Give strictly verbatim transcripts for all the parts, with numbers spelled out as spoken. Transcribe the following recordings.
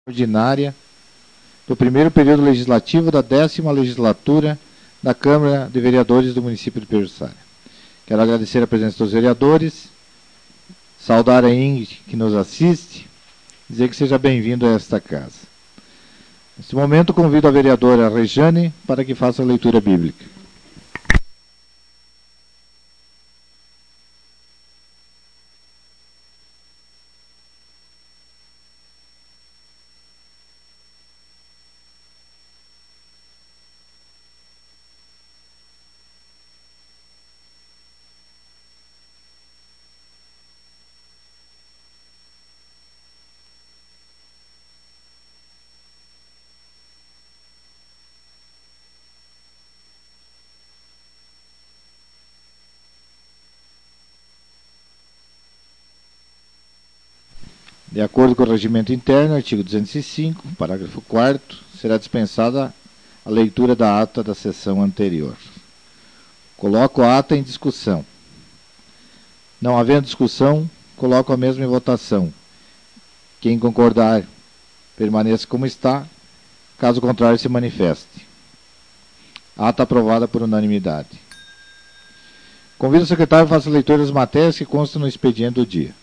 Ordinária do primeiro período legislativo da décima legislatura da Câmara de Vereadores do município de Pejuçara. Quero agradecer a presença dos vereadores, saudar a Ingrid que nos assiste, dizer que seja bem-vindo a esta casa. Neste momento convido a vereadora Rejane para que faça a leitura bíblica. De acordo com o regimento interno, artigo duzentos e cinco, parágrafo quarto, será dispensada a leitura da ata da sessão anterior. Coloco a ata em discussão. Não havendo discussão, coloco a mesma em votação. Quem concordar, permaneça como está. Caso contrário, se manifeste. Ata aprovada por unanimidade. Convido o secretário a fazer a leitura das matérias que constam no expediente do dia.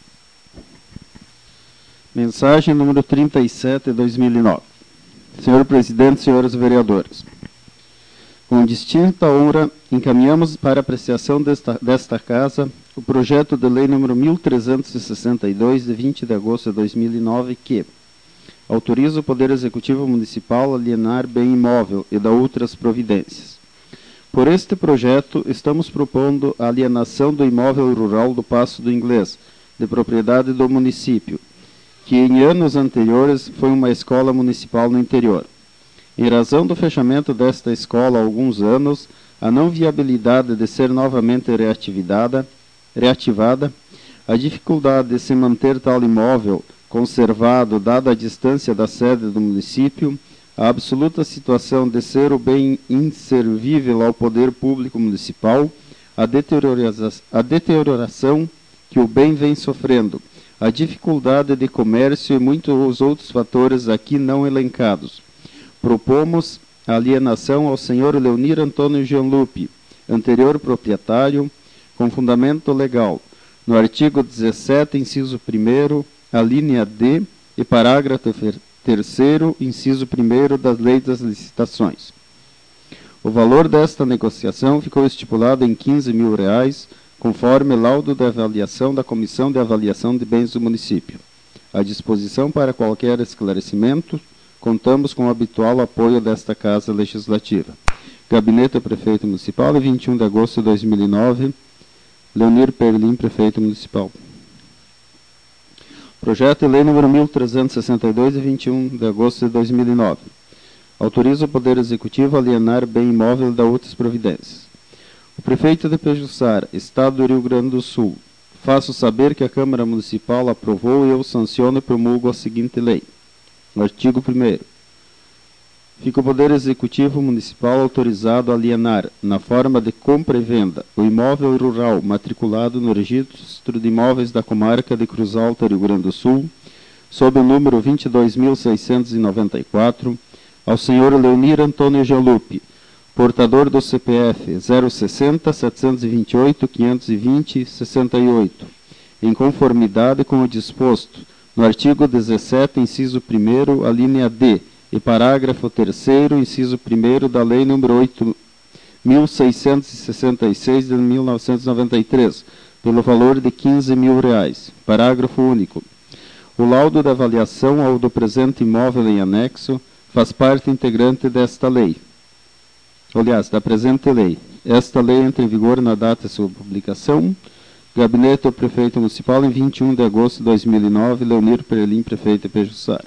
Mensagem número trinta e sete de dois mil e nove. Senhor Presidente, senhores vereadores, com distinta honra, encaminhamos para apreciação desta, desta Casa o projeto de lei número mil trezentos e sessenta e dois, de vinte de agosto de dois mil e nove, que autoriza o Poder Executivo Municipal a alienar bem imóvel e dá outras providências. Por este projeto, estamos propondo a alienação do imóvel rural do Paço do Inglês, de propriedade do município, que em anos anteriores foi uma escola municipal no interior. Em razão do fechamento desta escola há alguns anos, a não viabilidade de ser novamente reativada, reativada, a dificuldade de se manter tal imóvel conservado dada a distância da sede do município, a absoluta situação de ser o bem inservível ao poder público municipal, a deteriora- a deterioração que o bem vem sofrendo, a dificuldade de comércio e muitos outros fatores aqui não elencados. Propomos a alienação ao senhor Leonir Antônio Gianlupi, anterior proprietário, com fundamento legal, no artigo dezessete, inciso primeiro, a linha D e parágrafo terceiro, inciso primeiro das leis das licitações. O valor desta negociação ficou estipulado em quinze mil reais, conforme laudo de avaliação da Comissão de Avaliação de Bens do município. À disposição para qualquer esclarecimento, contamos com o habitual apoio desta Casa Legislativa. Gabinete do Prefeito Municipal, vinte e um de agosto de dois mil e nove, Leonir Perlim, Prefeito Municipal. Projeto de Lei número mil trezentos e sessenta e dois, de vinte e um de agosto de dois mil e nove. Autoriza o Poder Executivo a alienar bem imóvel da outras providências. O prefeito de Pejuçara, Estado do Rio Grande do Sul, faço saber que a Câmara Municipal aprovou e eu sanciono e promulgo a seguinte lei. Artigo primeiro. Fica o Poder Executivo Municipal autorizado a alienar, na forma de compra e venda, o imóvel rural matriculado no Registro de Imóveis da Comarca de Cruz Alta, Rio Grande do Sul, sob o número vinte e dois mil seiscentos e noventa e quatro, ao senhor Leonir Antônio Gianlupi, portador do C P F zero sessenta, setecentos e vinte e oito, quinhentos e vinte, sessenta e oito, em conformidade com o disposto no artigo dezessete, inciso primeiro, a linha D, e parágrafo terceiro, inciso primeiro da Lei número oito mil seiscentos e sessenta e seis, de mil novecentos e noventa e três, pelo valor de quinze mil reais. Parágrafo único. O laudo da avaliação ao do presente imóvel em anexo faz parte integrante desta lei. Aliás, da presente lei. Esta lei entra em vigor na data de sua publicação. Gabinete do Prefeito Municipal, em vinte e um de agosto de dois mil e nove, Leonir Perlim, Prefeito de Pejuçara.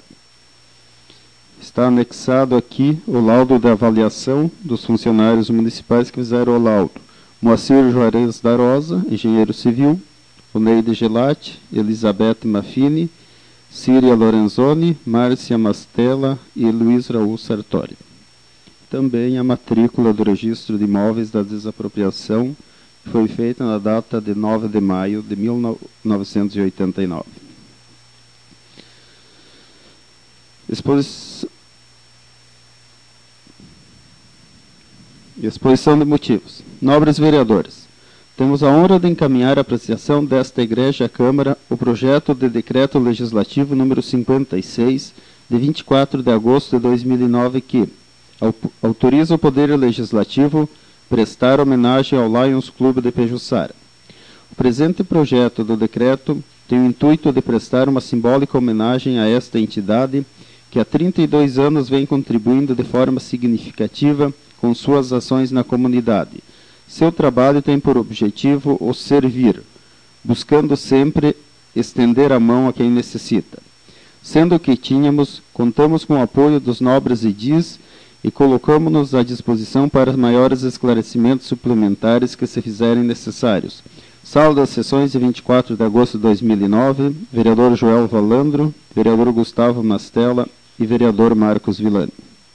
Está anexado aqui o laudo da avaliação dos funcionários municipais que fizeram o laudo. Moacir Juarez da Rosa, engenheiro civil, Oneide Gelati, Elizabeth Maffini, Síria Lorenzoni, Márcia Mastella e Luiz Raul Sartori. Também a matrícula do Registro de Imóveis da Desapropriação foi feita na data de nove de maio de mil novecentos e oitenta e nove. Exposição, exposição de motivos. Nobres vereadores, temos a honra de encaminhar a apreciação desta Igreja à Câmara o projeto de decreto legislativo número cinquenta e seis, de vinte e quatro de agosto de dois mil e nove, que autoriza o Poder Legislativo prestar homenagem ao Lions Clube de Pejuçara. O presente projeto do decreto tem o intuito de prestar uma simbólica homenagem a esta entidade que há trinta e dois anos vem contribuindo de forma significativa com suas ações na comunidade. Seu trabalho tem por objetivo o servir, buscando sempre estender a mão a quem necessita. Sendo que tínhamos, contamos com o apoio dos nobres edis e colocamos-nos à disposição para maiores esclarecimentos suplementares que se fizerem necessários. Sala das sessões de vinte e quatro de agosto de dois mil e nove, vereador Joel Valandro, vereador Gustavo Mastella e vereador Marcos Villani.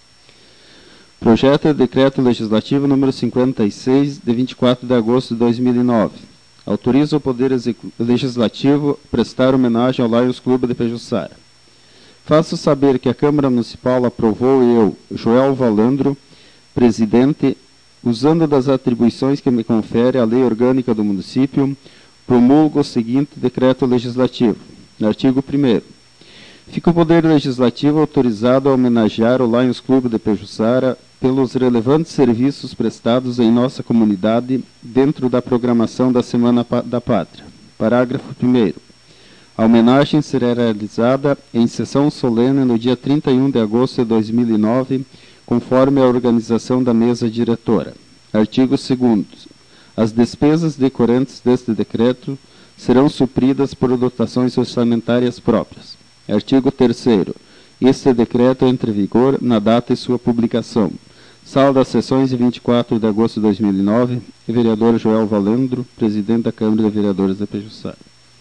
Projeto de Decreto Legislativo número cinquenta e seis, de vinte e quatro de agosto de dois mil e nove. Autoriza o Poder Legislativo prestar homenagem ao Lions Clube de Pejuçara. Faço saber que a Câmara Municipal aprovou eu, Joel Valandro, presidente, usando das atribuições que me confere a Lei Orgânica do Município, promulgo o seguinte Decreto Legislativo. No artigo primeiro. Fica o Poder Legislativo autorizado a homenagear o Lions Clube de Pejuçara pelos relevantes serviços prestados em nossa comunidade dentro da programação da Semana da Pátria. Parágrafo primeiro. A homenagem será realizada em sessão solene no dia trinta e um de agosto de dois mil e nove, conforme a organização da mesa diretora. Artigo segundo. As despesas decorrentes deste decreto serão supridas por dotações orçamentárias próprias. Artigo terceiro. Este decreto entra em vigor na data de sua publicação. Sala das sessões de vinte e quatro de agosto de dois mil e nove, vereador Joel Valandro, presidente da Câmara de Vereadores de Pejuçara.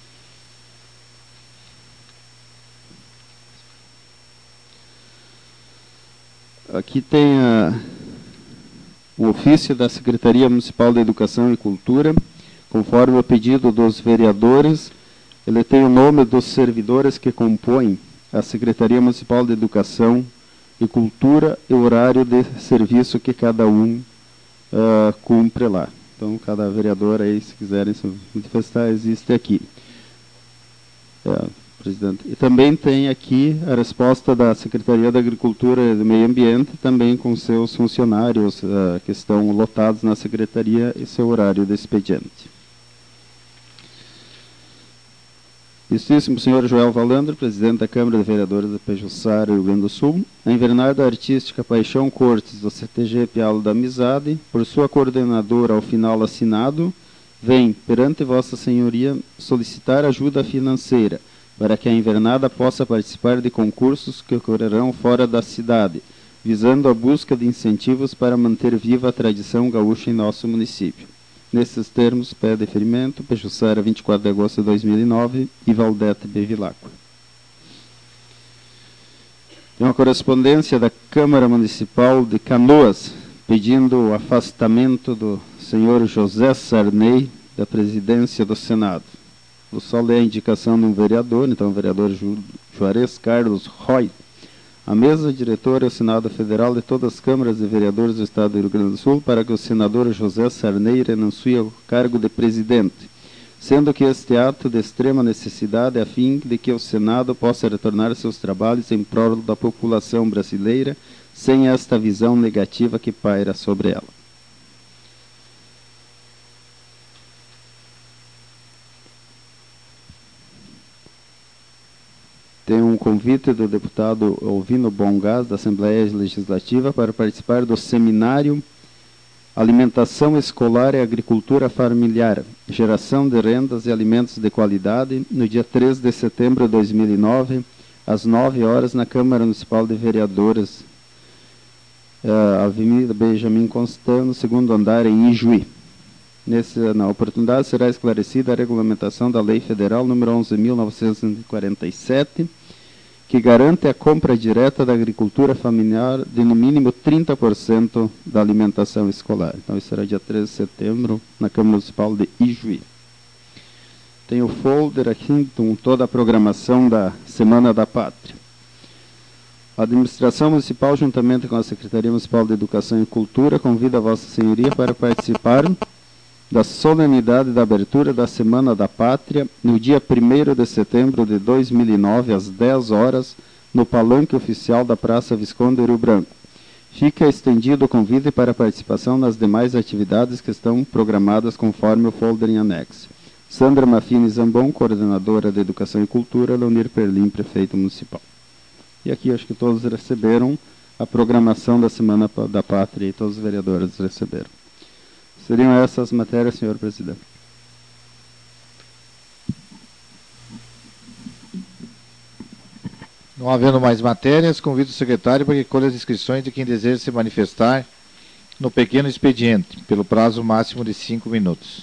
Aqui tem a, o ofício da Secretaria Municipal de Educação e Cultura, conforme o pedido dos vereadores. Ele tem o nome dos servidores que compõem a Secretaria Municipal de Educação e Cultura e o horário de serviço que cada um uh, cumpre lá. Então, cada vereador aí, se quiserem se manifestar, existe aqui. É, presidente. E também tem aqui a resposta da Secretaria da Agricultura e do Meio Ambiente, também com seus funcionários uh, que estão lotados na Secretaria e seu horário de expediente. Ilustríssimo senhor Joel Valandro, presidente da Câmara de Vereadores de Pejuçara, Rio Grande do Sul, a Invernada Artística Paixão Cortes do C T G Pialo da Amizade, por sua coordenadora ao final assinado, vem, perante Vossa Senhoria, solicitar ajuda financeira para que a Invernada possa participar de concursos que ocorrerão fora da cidade, visando a busca de incentivos para manter viva a tradição gaúcha em nosso município. Nesses termos, pede deferimento, Pejuçara, vinte e quatro de agosto de dois mil e nove, e Valdete Bevilacqua. Tem uma correspondência da Câmara Municipal de Canoas, pedindo o afastamento do senhor José Sarney da presidência do Senado. Vou só ler a indicação de um vereador, então o vereador Ju, Juarez Carlos Roy. A mesa diretora é o Senado Federal de todas as câmaras de vereadores do Estado do Rio Grande do Sul para que o senador José Sarney renuncie ao cargo de presidente, sendo que este ato de extrema necessidade a fim de que o Senado possa retornar seus trabalhos em prol da população brasileira sem esta visão negativa que paira sobre ela. Tem um convite do deputado Alvino Bongás, da Assembleia Legislativa, para participar do seminário Alimentação Escolar e Agricultura Familiar, Geração de Rendas e Alimentos de Qualidade, no dia três de setembro de dois mil e nove, às nove horas, na Câmara Municipal de Vereadores, uh, Avenida Benjamin Constant, no segundo andar, em Ijuí. Nesse, na oportunidade será esclarecida a regulamentação da Lei Federal número onze mil novecentos e quarenta e sete, que garante a compra direta da agricultura familiar de no mínimo trinta por cento da alimentação escolar. Então isso será dia treze de setembro, na Câmara Municipal de Ijuí. Tem o folder aqui com toda a programação da Semana da Pátria. A administração municipal, juntamente com a Secretaria Municipal de Educação e Cultura, convida a Vossa Senhoria para participar da solenidade da abertura da Semana da Pátria, no dia primeiro de setembro de dois mil e nove, às dez horas, no palanque oficial da Praça Visconde Rio Branco. Fica estendido o convite para a participação nas demais atividades que estão programadas conforme o folder em anexo. Sandra Mafini Zambon, coordenadora de Educação e Cultura, Leonir Perlim, prefeito municipal. E aqui acho que todos receberam a programação da Semana da Pátria e todos os vereadores receberam. Seriam essas as matérias, senhor presidente. Não havendo mais matérias, convido o secretário para que colha as inscrições de quem deseja se manifestar no pequeno expediente, pelo prazo máximo de cinco minutos.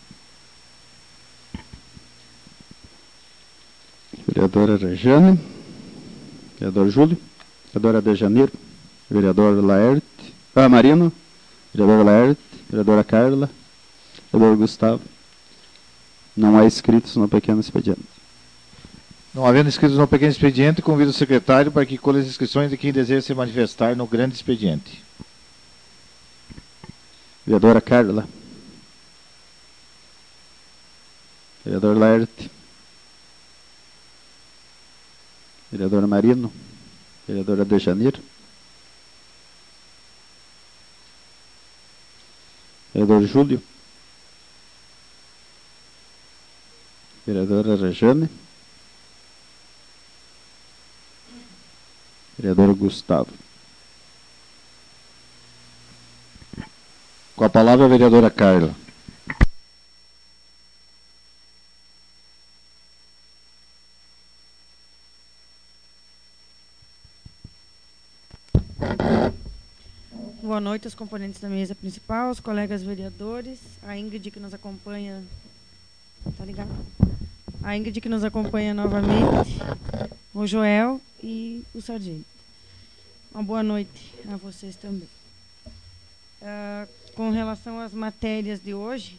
Vereadora Rejane, vereador Júlio, vereadora Dejanir, vereador Laerte, ah, Marino, vereador Laerte, vereadora Carla, vereador Gustavo. Não há inscritos no pequeno expediente. Não havendo inscritos no pequeno expediente, convido o secretário para que colhe as inscrições de quem deseja se manifestar no grande expediente. Vereadora Carla. Vereador Laerte. Vereadora Marino. Vereadora Dejanir. Vereador Júlio. Vereadora Rejane. Vereador Gustavo. Com a palavra a vereadora Carla. Boa noite aos componentes da mesa principal, aos colegas vereadores, a Ingrid que nos acompanha, tá ligado? A Ingrid que nos acompanha novamente, o Joel e o Sargento. Uma boa noite a vocês também. Uh, com relação às matérias de hoje,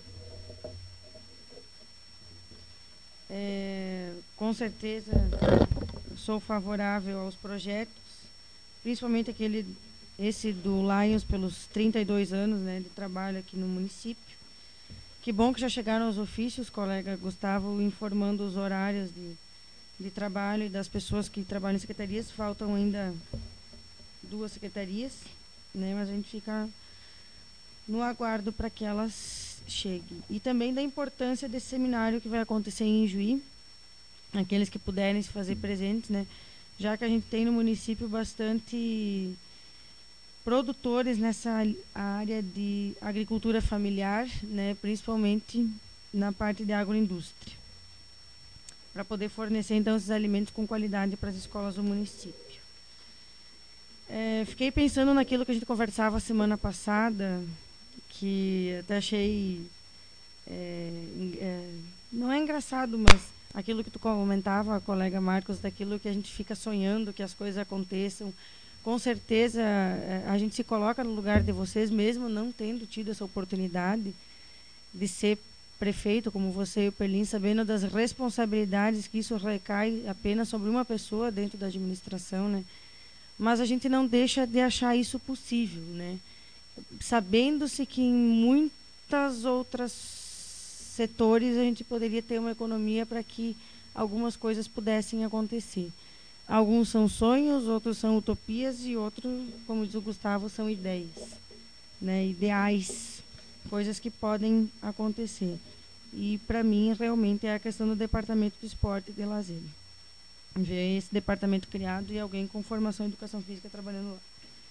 é, com certeza sou favorável aos projetos, principalmente aquele, esse do Lions pelos trinta e dois anos, né, de trabalho aqui no município. Que bom que já chegaram os ofícios, colega Gustavo, informando os horários de, de trabalho e das pessoas que trabalham em secretarias. Faltam ainda duas secretarias, né, mas a gente fica no aguardo para que elas cheguem. E também da importância desse seminário que vai acontecer em Juí, aqueles que puderem se fazer presentes, né, já que a gente tem no município bastante produtores nessa área de agricultura familiar, né, principalmente na parte de agroindústria, para poder fornecer então esses alimentos com qualidade para as escolas do município. É, fiquei pensando naquilo que a gente conversava semana passada, que até achei é, é, não é engraçado, mas aquilo que tu comentava, colega Marcos, daquilo que a gente fica sonhando que as coisas aconteçam. Com certeza a gente se coloca no lugar de vocês, mesmo não tendo tido essa oportunidade de ser prefeito como você e o Perlim, sabendo das responsabilidades que isso recai apenas sobre uma pessoa dentro da administração, né? Mas a gente não deixa de achar isso possível, né? Sabendo-se que em muitas outras setores a gente poderia ter uma economia para que algumas coisas pudessem acontecer. Alguns são sonhos, outros são utopias e outros, como diz o Gustavo, são ideias, né? Ideais, coisas que podem acontecer. E para mim realmente é a questão do departamento do esporte e de lazer. Ver esse departamento criado e alguém com formação em educação física trabalhando lá.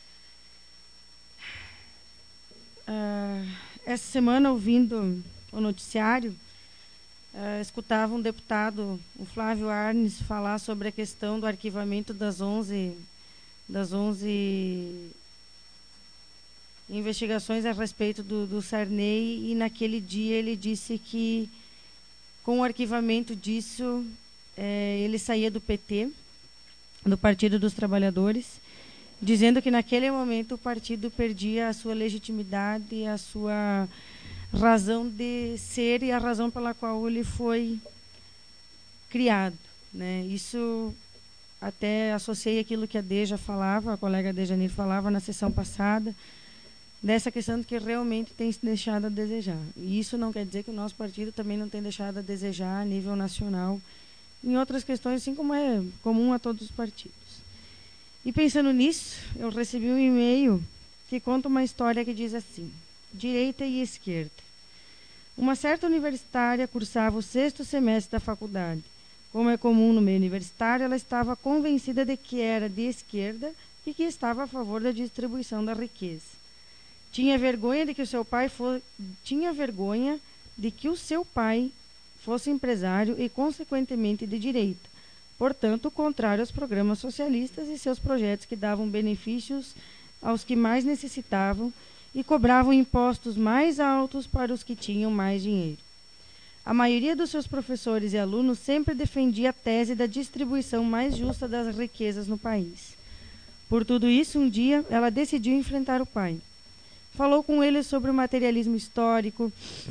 Uh, essa semana, ouvindo o noticiário, uh, escutava um deputado, o Flávio Arnes, falar sobre a questão do arquivamento das onze, das onze investigações a respeito do, do Sarney, e naquele dia ele disse que com o arquivamento disso é, ele saía do P T, do Partido dos Trabalhadores, dizendo que naquele momento o partido perdia a sua legitimidade e a sua razão de ser e a razão pela qual ele foi criado, né? Isso até associei aquilo que a Deja falava, a colega Dejanir falava na sessão passada, dessa questão de que realmente tem se deixado a desejar. E isso não quer dizer que o nosso partido também não tem deixado a desejar a nível nacional, em outras questões, assim como é comum a todos os partidos. E pensando nisso, eu recebi um e-mail que conta uma história que diz assim: direita e esquerda. Uma certa universitária cursava o sexto semestre da faculdade. Como é comum no meio universitário, ela estava convencida de que era de esquerda e que estava a favor da distribuição da riqueza. Tinha vergonha de que o seu pai fosse, tinha vergonha de que o seu pai fosse empresário e, consequentemente, de direita. Portanto, contrário aos programas socialistas e seus projetos que davam benefícios aos que mais necessitavam e cobravam impostos mais altos para os que tinham mais dinheiro. A maioria dos seus professores e alunos sempre defendia a tese da distribuição mais justa das riquezas no país. Por tudo isso, um dia, ela decidiu enfrentar o pai. Falou com ele sobre o materialismo histórico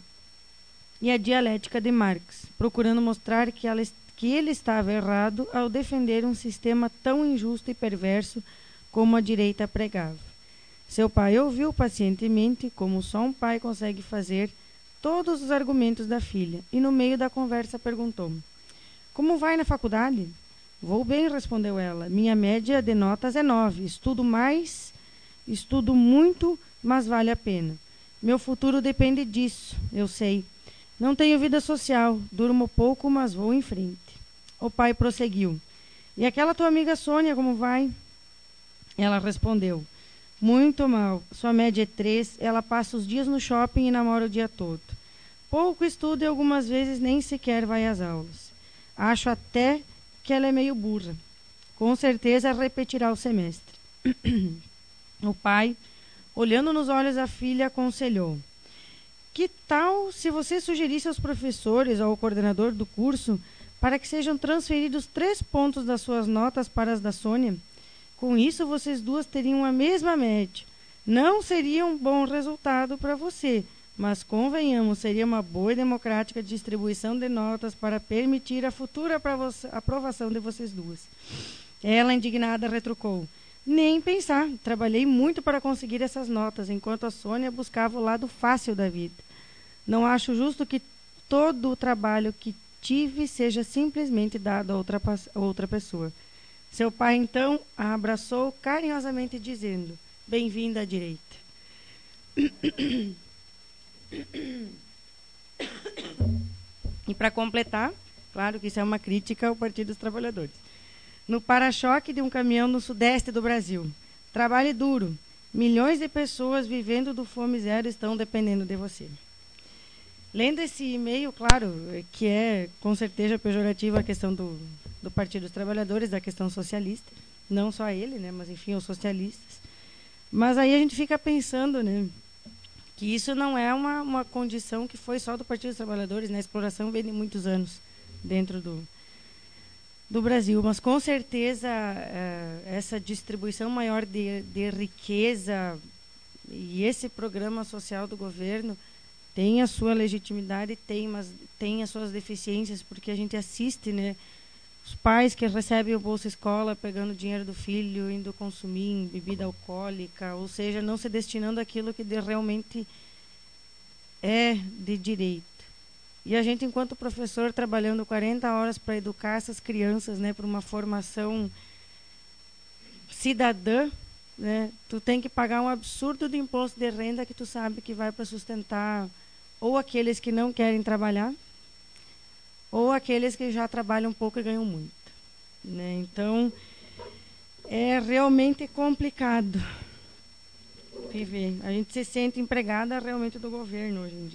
e a dialética de Marx, procurando mostrar que, ela, que ele estava errado ao defender um sistema tão injusto e perverso como a direita pregava. Seu pai ouviu pacientemente, como só um pai consegue fazer, todos os argumentos da filha, e no meio da conversa perguntou: como vai na faculdade? Vou bem, respondeu ela. Minha média de notas é nove. Estudo mais, estudo muito, mas vale a pena. Meu futuro depende disso, eu sei. Não tenho vida social, durmo pouco, mas vou em frente. O pai prosseguiu: e aquela tua amiga Sônia, como vai? Ela respondeu: muito mal. Sua média é três, ela passa os dias no shopping e namora o dia todo. Pouco estuda e algumas vezes nem sequer vai às aulas. Acho até que ela é meio burra. Com certeza repetirá o semestre. O pai, olhando nos olhos da filha, aconselhou: que tal se você sugerisse aos professores ou ao coordenador do curso para que sejam transferidos três pontos das suas notas para as da Sônia? Com isso, vocês duas teriam a mesma média. Não seria um bom resultado para você, mas convenhamos, seria uma boa e democrática distribuição de notas para permitir a futura aprovação de vocês duas. Ela, indignada, retrucou: nem pensar, trabalhei muito para conseguir essas notas, enquanto a Sônia buscava o lado fácil da vida. Não acho justo que todo o trabalho que tive seja simplesmente dado a outra, a outra pessoa. Seu pai, então, a abraçou carinhosamente, dizendo: bem-vinda à direita. E para completar, claro que isso é uma crítica ao Partido dos Trabalhadores. No para-choque de um caminhão no sudeste do Brasil. Trabalhe duro. Milhões de pessoas vivendo do Fome Zero estão dependendo de você. Lendo esse e-mail, claro, que é com certeza pejorativa a questão do, do Partido dos Trabalhadores, da questão socialista, não só ele, né, mas enfim, os socialistas. Mas aí a gente fica pensando, né, que isso não é uma, uma condição que foi só do Partido dos Trabalhadores, né, a exploração vem de muitos anos dentro do, do Brasil, mas com certeza uh, essa distribuição maior de, de riqueza e esse programa social do governo tem a sua legitimidade, tem, mas tem as suas deficiências, porque a gente assiste, né, os pais que recebem o Bolsa Escola pegando dinheiro do filho, indo consumir em bebida alcoólica, ou seja, não se destinando àquilo que de, realmente é de direito. E a gente, enquanto professor, trabalhando quarenta horas para educar essas crianças, né, para uma formação cidadã, né, tu tem que pagar um absurdo de imposto de renda que tu sabe que vai para sustentar ou aqueles que não querem trabalhar, ou aqueles que já trabalham um pouco e ganham muito, né? Então, é realmente complicado viver. A gente se sente empregada realmente do governo hoje em dia.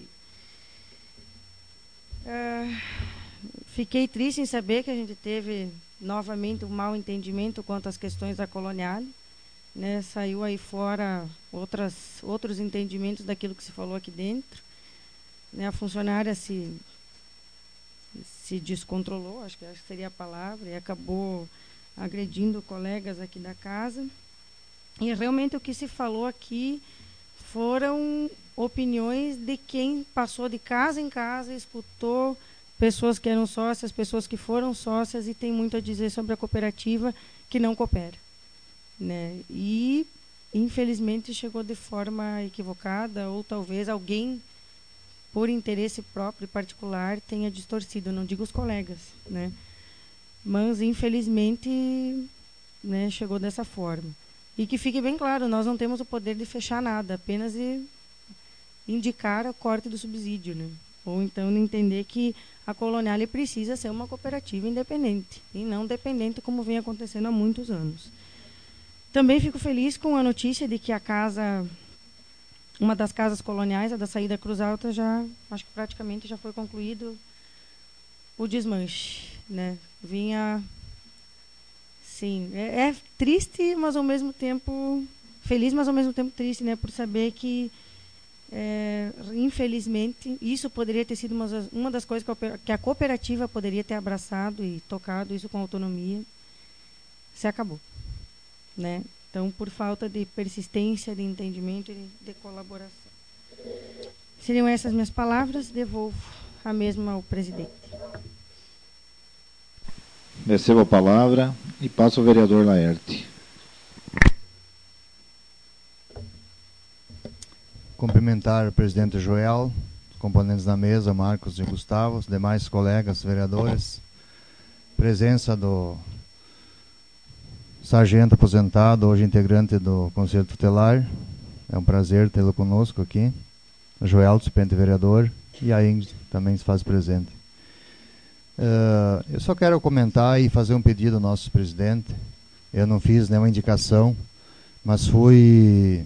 Uh, fiquei triste em saber que a gente teve novamente um mau entendimento quanto às questões da colonial, né? Saiu aí fora outras, outros entendimentos daquilo que se falou aqui dentro, né? A funcionária se, se descontrolou, acho que essa seria a palavra, e acabou agredindo colegas aqui da casa. E realmente o que se falou aqui foram opiniões de quem passou de casa em casa, escutou pessoas que eram sócias, pessoas que foram sócias, e tem muito a dizer sobre a cooperativa que não coopera, né? E, infelizmente, chegou de forma equivocada, ou talvez alguém, por interesse próprio e particular, tenha distorcido, não digo os colegas, né? Mas, infelizmente, né, chegou dessa forma. E que fique bem claro, nós não temos o poder de fechar nada, apenas de indicar o corte do subsídio, né? Ou então entender que a Coloniale precisa ser uma cooperativa independente, e não dependente como vem acontecendo há muitos anos. Também fico feliz com a notícia de que a casa, uma das casas coloniais, a da saída Cruz Alta, já, acho que praticamente já foi concluído o desmanche, né? Vinha, sim, é, é triste, mas ao mesmo tempo feliz, mas ao mesmo tempo triste, né? Por saber que, é, infelizmente, isso poderia ter sido uma das, uma das coisas que a cooperativa poderia ter abraçado e tocado isso com autonomia, se acabou, né? Então, por falta de persistência, de entendimento e de colaboração. Seriam essas minhas palavras, devolvo a mesma ao presidente. Recebo a palavra e passo ao vereador Laerte. Cumprimentar o presidente Joel, os componentes da mesa, Marcos e Gustavo, os demais colegas vereadores, presença do sargento aposentado, hoje integrante do Conselho Tutelar. É um prazer tê-lo conosco aqui. O Joel, suplente vereador, e a Ingrid também se faz presente. Uh, eu só quero comentar e fazer um pedido ao nosso presidente. Eu não fiz nenhuma indicação, mas fui,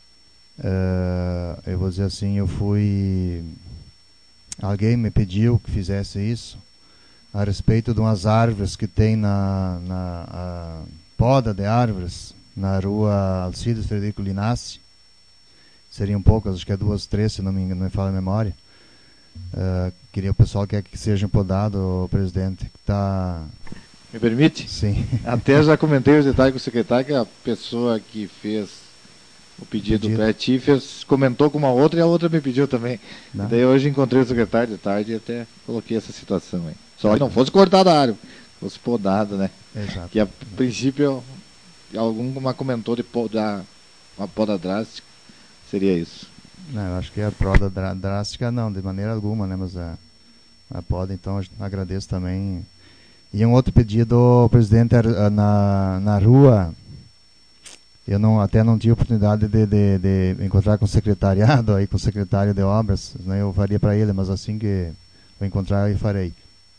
uh, eu vou dizer assim, eu fui, alguém me pediu que fizesse isso, a respeito de umas árvores que tem na, na a poda de árvores, na rua Alcides Frederico Linassi. Seriam poucas, acho que é duas, três, se não me, não me fala a memória. Uh, queria o pessoal que quer que seja podado, presidente, que está... Me permite? Sim. Até já comentei os detalhes com o secretário, que a pessoa que fez o pedido, pedido. para ti fez, comentou com uma outra e a outra me pediu também. Não. Daí hoje encontrei o secretário de tarde e até coloquei essa situação aí. Só que não fosse cortada a árvore, fosse podada, né? Exato. Que a princípio alguma comentou de podar uma poda drástica, seria isso. Não, eu acho que a poda drástica não, de maneira alguma, né? Mas a, a poda, então, eu agradeço também. E um outro pedido, presidente, na, na rua, eu não, até não tive oportunidade de, de, de encontrar com o secretariado, aí, com o secretário de obras, né? Eu faria para ele, mas assim que eu encontrar, eu farei.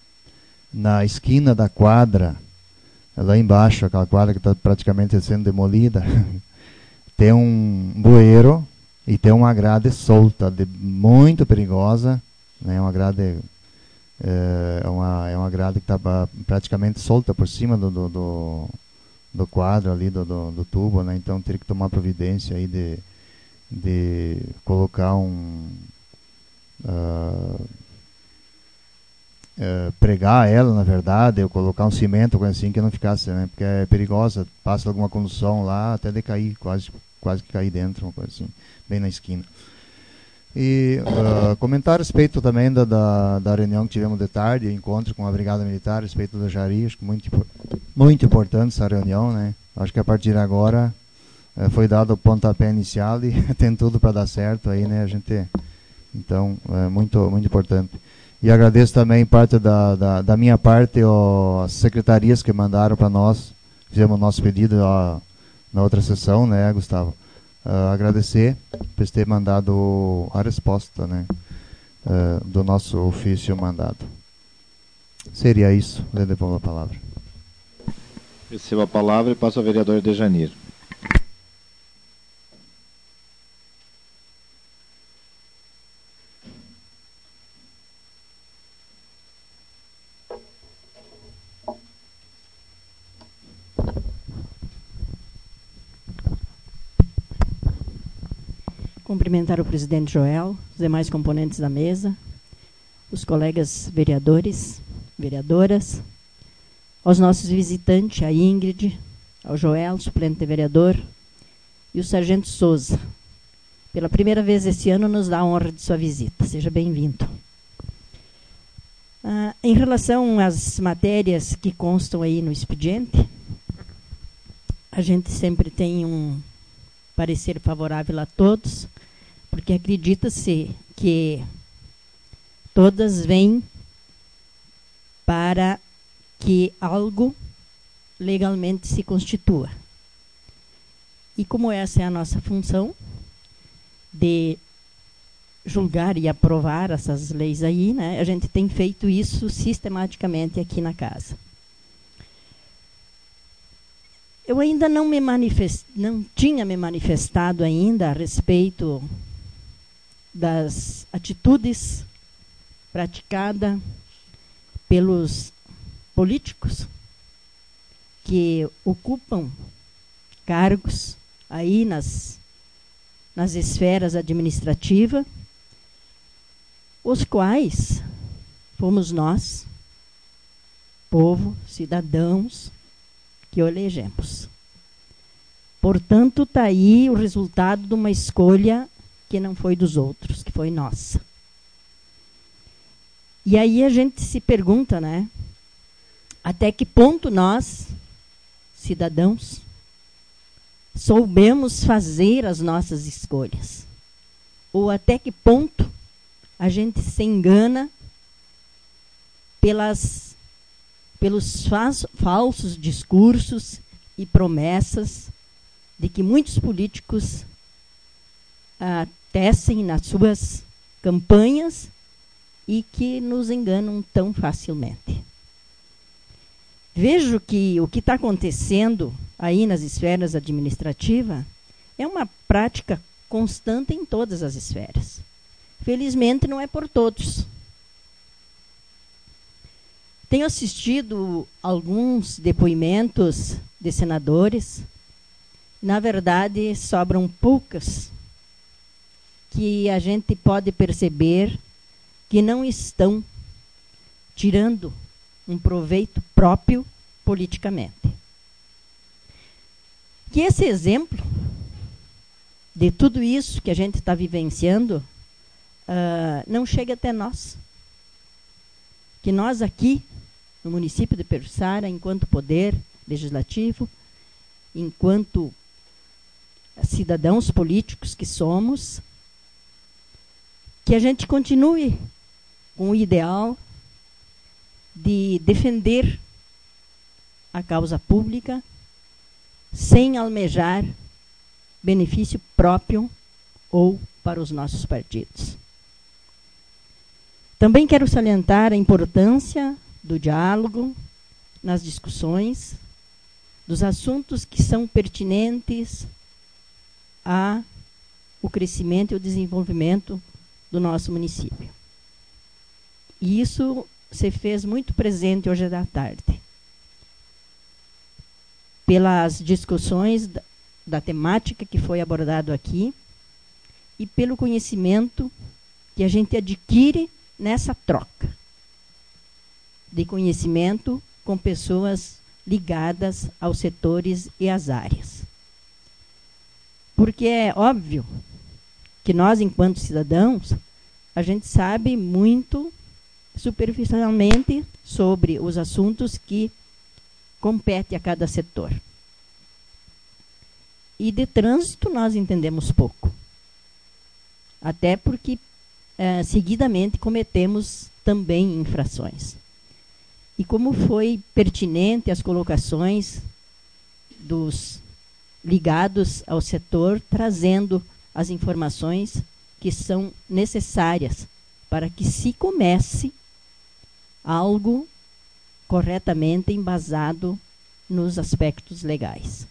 Na esquina da quadra, lá embaixo, aquela quadra que está praticamente sendo demolida, tem um bueiro e tem uma grade solta, de, muito perigosa, né? Uma grade, é, uma, é uma grade que está praticamente solta por cima do, do, do, do quadro ali, do, do, do tubo, né? Então teria que tomar providência aí de, de colocar um... Uh, Uh, pregar ela, na verdade, ou colocar um cimento, coisa assim, que não ficasse, né? Porque é perigosa, passa alguma condução lá, até de cair, quase, quase que cair dentro, uma coisa assim, bem na esquina. E uh, comentar a respeito também da, da, da reunião que tivemos de tarde, encontro com a Brigada Militar, a respeito da Jari, acho que muito, muito importante essa reunião, né? Acho que a partir de agora uh, foi dado o pontapé inicial e tem tudo para dar certo aí, né? A gente, então, é muito, muito importante. E agradeço também parte da, da, da minha parte ó, as secretarias que mandaram para nós, fizemos o nosso pedido ó, na outra sessão, né, Gustavo? Uh, agradecer por ter mandado a resposta, né, uh, do nosso ofício mandado. Seria isso, eu devolvo a palavra. Recebo a palavra e passo ao vereador Dejanir. Cumprimentar o presidente Joel, os demais componentes da mesa, os colegas vereadores, vereadoras, aos nossos visitantes, a Ingrid, ao Joel, suplente de vereador, e o sargento Souza. Pela primeira vez esse ano nos dá a honra de sua visita. Seja bem-vindo. Ah, em relação às matérias que constam aí no expediente, a gente sempre tem um parecer favorável a todos, porque acredita-se que todas vêm para que algo legalmente se constitua. E como essa é a nossa função de julgar e aprovar essas leis aí, né, a gente tem feito isso sistematicamente aqui na casa. Eu ainda não me manifest... não tinha me manifestado ainda a respeito das atitudes praticadas pelos políticos que ocupam cargos aí nas, nas esferas administrativas, os quais fomos nós, povo, cidadãos, que o elegemos. Portanto, está aí o resultado de uma escolha que não foi dos outros, que foi nossa. E aí a gente se pergunta, né? Até que ponto nós, cidadãos, soubemos fazer as nossas escolhas? Ou até que ponto a gente se engana pelas, pelos faz, falsos discursos e promessas de que muitos políticos ah, tecem nas suas campanhas e que nos enganam tão facilmente. Vejo que o que está acontecendo aí nas esferas administrativas é uma prática constante em todas as esferas. Felizmente, não é por todos. Tenho assistido alguns depoimentos de senadores. Na verdade, sobram poucas que a gente pode perceber que não estão tirando um proveito próprio politicamente. Que esse exemplo de tudo isso que a gente está vivenciando uh, não chega até nós. Que nós aqui, no município de Peruçara, enquanto poder legislativo, enquanto cidadãos políticos que somos, que a gente continue com o ideal de defender a causa pública sem almejar benefício próprio ou para os nossos partidos. Também quero salientar a importância do diálogo nas discussões dos assuntos que são pertinentes ao crescimento e o desenvolvimento do nosso município. E isso se fez muito presente hoje da tarde. Pelas discussões da, da temática que foi abordado aqui e pelo conhecimento que a gente adquire nessa troca de conhecimento com pessoas ligadas aos setores e às áreas. Porque é óbvio que nós, enquanto cidadãos, a gente sabe muito superficialmente sobre os assuntos que competem a cada setor. E de trânsito nós entendemos pouco. Até porque, eh, seguidamente, cometemos também infrações. E como foi pertinente as colocações dos ligados ao setor, trazendo as informações que são necessárias para que se comece algo corretamente embasado nos aspectos legais.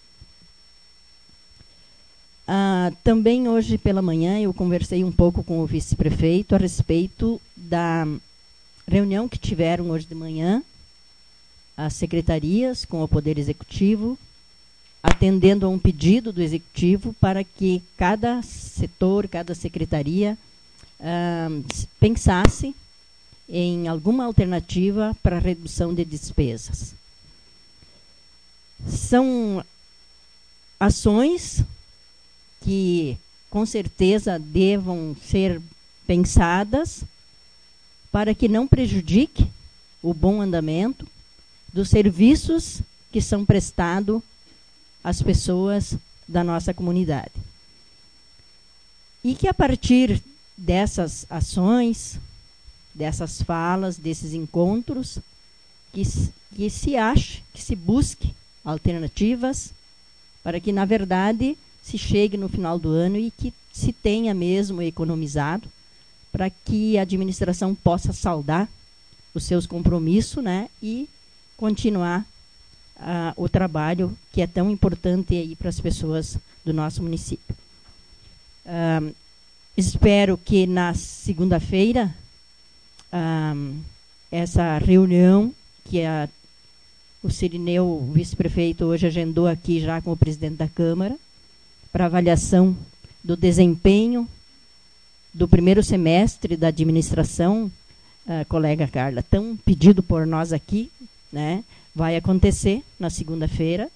Ah, também hoje pela manhã eu conversei um pouco com o vice-prefeito a respeito da reunião que tiveram hoje de manhã as secretarias com o Poder Executivo, atendendo a um pedido do Executivo para que cada setor, cada secretaria ah, pensasse em alguma alternativa para a redução de despesas. São ações que, com certeza, devam ser pensadas para que não prejudique o bom andamento dos serviços que são prestados às pessoas da nossa comunidade. E que a partir dessas ações, dessas falas, desses encontros, que, que se ache, que se busque alternativas para que, na verdade, se chegue no final do ano e que se tenha mesmo economizado para que a administração possa saldar os seus compromissos, né, e continuar uh, o trabalho que é tão importante aí para as pessoas do nosso município. Uh, espero que na segunda-feira uh, essa reunião que a, o Cirineu, o vice-prefeito, hoje agendou aqui já com o presidente da Câmara para avaliação do desempenho do primeiro semestre da administração, uh, colega Carla, tão pedido por nós aqui, né, vai acontecer na segunda-feira,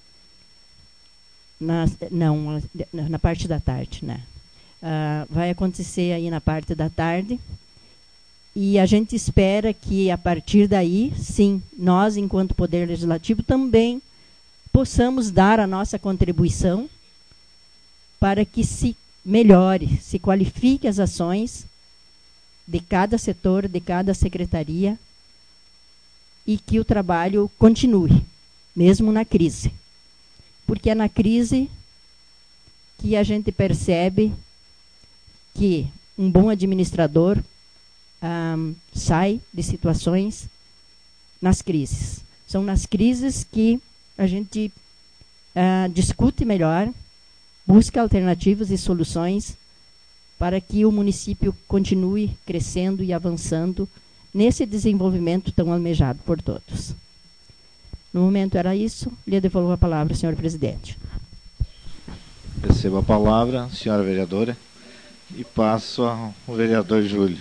na, não, na parte da tarde, né? Uh, vai acontecer aí na parte da tarde, e a gente espera que, a partir daí, sim, nós, enquanto Poder Legislativo, também possamos dar a nossa contribuição para que se melhore, se qualifique as ações de cada setor, de cada secretaria, e que o trabalho continue, mesmo na crise. Porque é na crise que a gente percebe que um bom administrador um, sai de situações nas crises. São nas crises que a gente uh, discute melhor, busca alternativas e soluções para que o município continue crescendo e avançando nesse desenvolvimento tão almejado por todos. No momento era isso. Lhe devolvo a palavra, senhor presidente. Recebo a palavra, senhora vereadora, e passo ao vereador Júlio.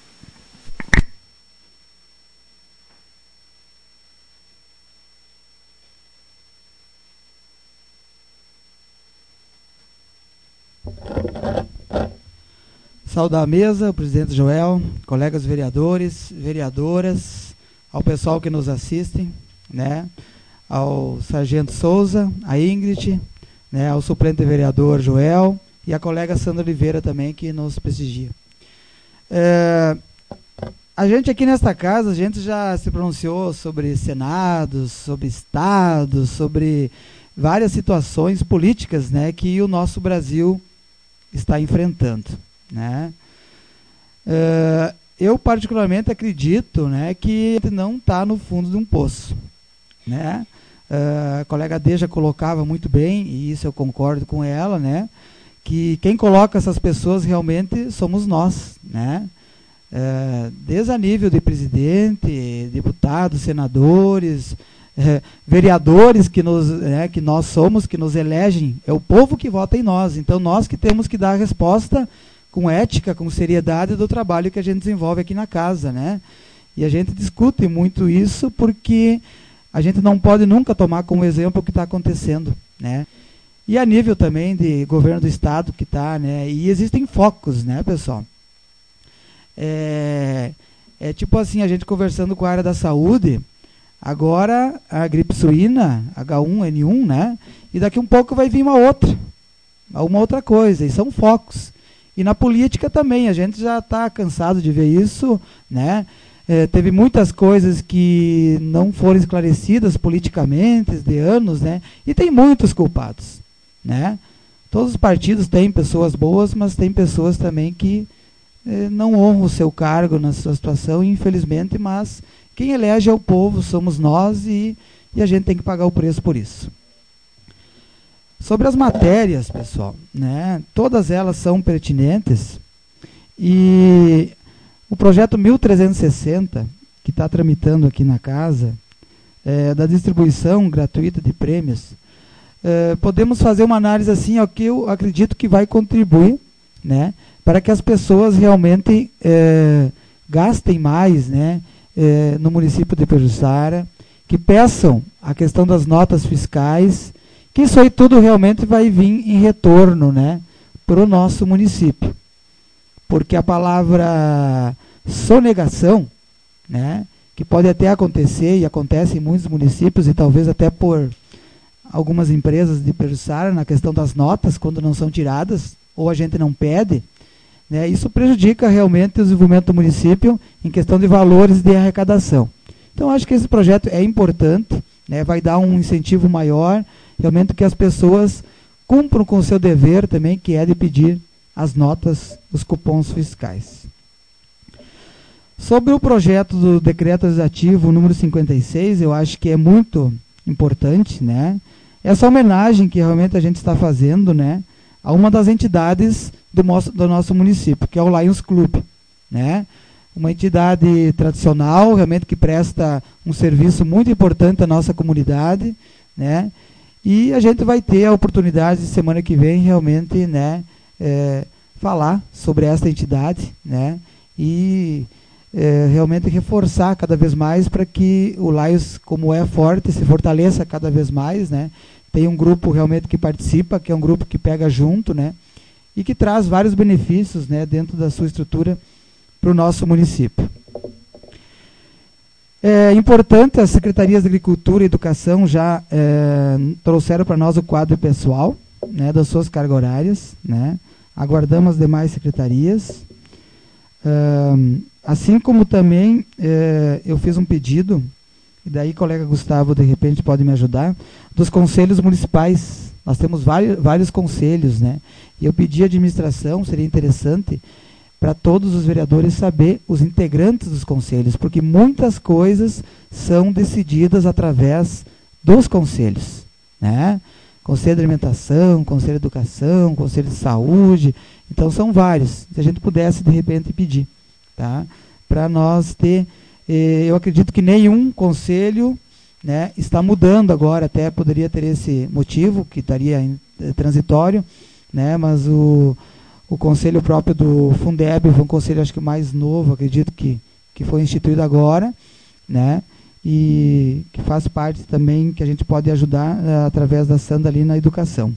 Saudar a mesa, o presidente Joel, colegas vereadores, vereadoras, ao pessoal que nos assiste, né, ao sargento Souza, a Ingrid, né, ao suplente vereador Joel e a colega Sandra Oliveira também, que nos prestigia. É, a gente aqui nesta casa, a gente já se pronunciou sobre senados, sobre estados, sobre várias situações políticas, né, que o nosso Brasil está enfrentando. Né? Uh, eu particularmente acredito, né, que não está no fundo de um poço. Né? Uh, a colega Deja colocava muito bem, e isso eu concordo com ela, né, que quem coloca essas pessoas realmente somos nós. Né? Uh, desde a nível de presidente, deputados, senadores, uh, vereadores que, nos, né, que nós somos, que nos elegem, é o povo que vota em nós. Então nós que temos que dar a resposta com ética, com seriedade do trabalho que a gente desenvolve aqui na casa, né? E a gente discute muito isso porque a gente não pode nunca tomar como exemplo o que está acontecendo, né? E a nível também de governo do estado que está, né? E existem focos, né, pessoal? É, é tipo assim, a gente conversando com a área da saúde, agora a gripe suína, H um N um, né? E daqui um pouco vai vir uma outra, uma outra coisa, e são focos. E na política também, a gente já está cansado de ver isso, né? É, teve muitas coisas que não foram esclarecidas politicamente, de anos, né? E tem muitos culpados, né? Todos os partidos têm pessoas boas, mas tem pessoas também que é, não honram o seu cargo na sua situação, infelizmente, mas quem elege é o povo, somos nós, e, e a gente tem que pagar o preço por isso. Sobre as matérias, pessoal, né, todas elas são pertinentes, e o projeto mil trezentos e sessenta, que está tramitando aqui na casa, é, da distribuição gratuita de prêmios, é, podemos fazer uma análise assim, ó, que eu acredito que vai contribuir, né, para que as pessoas realmente é, gastem mais, né, é, no município de Pejuçara, que peçam a questão das notas fiscais, que isso aí tudo realmente vai vir em retorno, né, para o nosso município. Porque a palavra sonegação, né, que pode até acontecer e acontece em muitos municípios e talvez até por algumas empresas de perjudicar na questão das notas quando não são tiradas ou a gente não pede, né, isso prejudica realmente o desenvolvimento do município em questão de valores de arrecadação. Então acho que esse projeto é importante, né, vai dar um incentivo maior, realmente que as pessoas cumpram com o seu dever também, que é de pedir as notas, os cupons fiscais. Sobre o projeto do decreto legislativo número cinquenta e seis, eu acho que é muito importante, né, essa homenagem que realmente a gente está fazendo, né, a uma das entidades do nosso, do nosso município, que é o Lions Club, né, uma entidade tradicional, realmente que presta um serviço muito importante à nossa comunidade, né, e a gente vai ter a oportunidade, semana que vem, realmente, né, é, falar sobre esta entidade, né, e é, realmente reforçar cada vez mais para que o Lions, como é forte, se fortaleça cada vez mais, né, tem um grupo realmente que participa, que é um grupo que pega junto, né, e que traz vários benefícios, né, dentro da sua estrutura para o nosso município. É importante, as secretarias de Agricultura e Educação já é, trouxeram para nós o quadro pessoal, né, das suas cargas horárias, né, aguardamos as demais secretarias. Um, assim como também é, eu fiz um pedido, e daí colega Gustavo de repente pode me ajudar, dos conselhos municipais. Nós temos vários, vários conselhos, né, e eu pedi à administração, seria interessante para todos os vereadores saber os integrantes dos conselhos, porque muitas coisas são decididas através dos conselhos, né? Conselho de Alimentação, Conselho de Educação, Conselho de Saúde, então são vários. Se a gente pudesse, de repente, pedir, tá? Para nós ter, eh, eu acredito que nenhum conselho, né, está mudando agora, até poderia ter esse motivo, que estaria em, eh, transitório, né, mas o O conselho próprio do Fundeb foi um conselho, acho que mais novo, acredito que, que foi instituído agora, né? E que faz parte também, que a gente pode ajudar uh, através da Sandra ali na educação.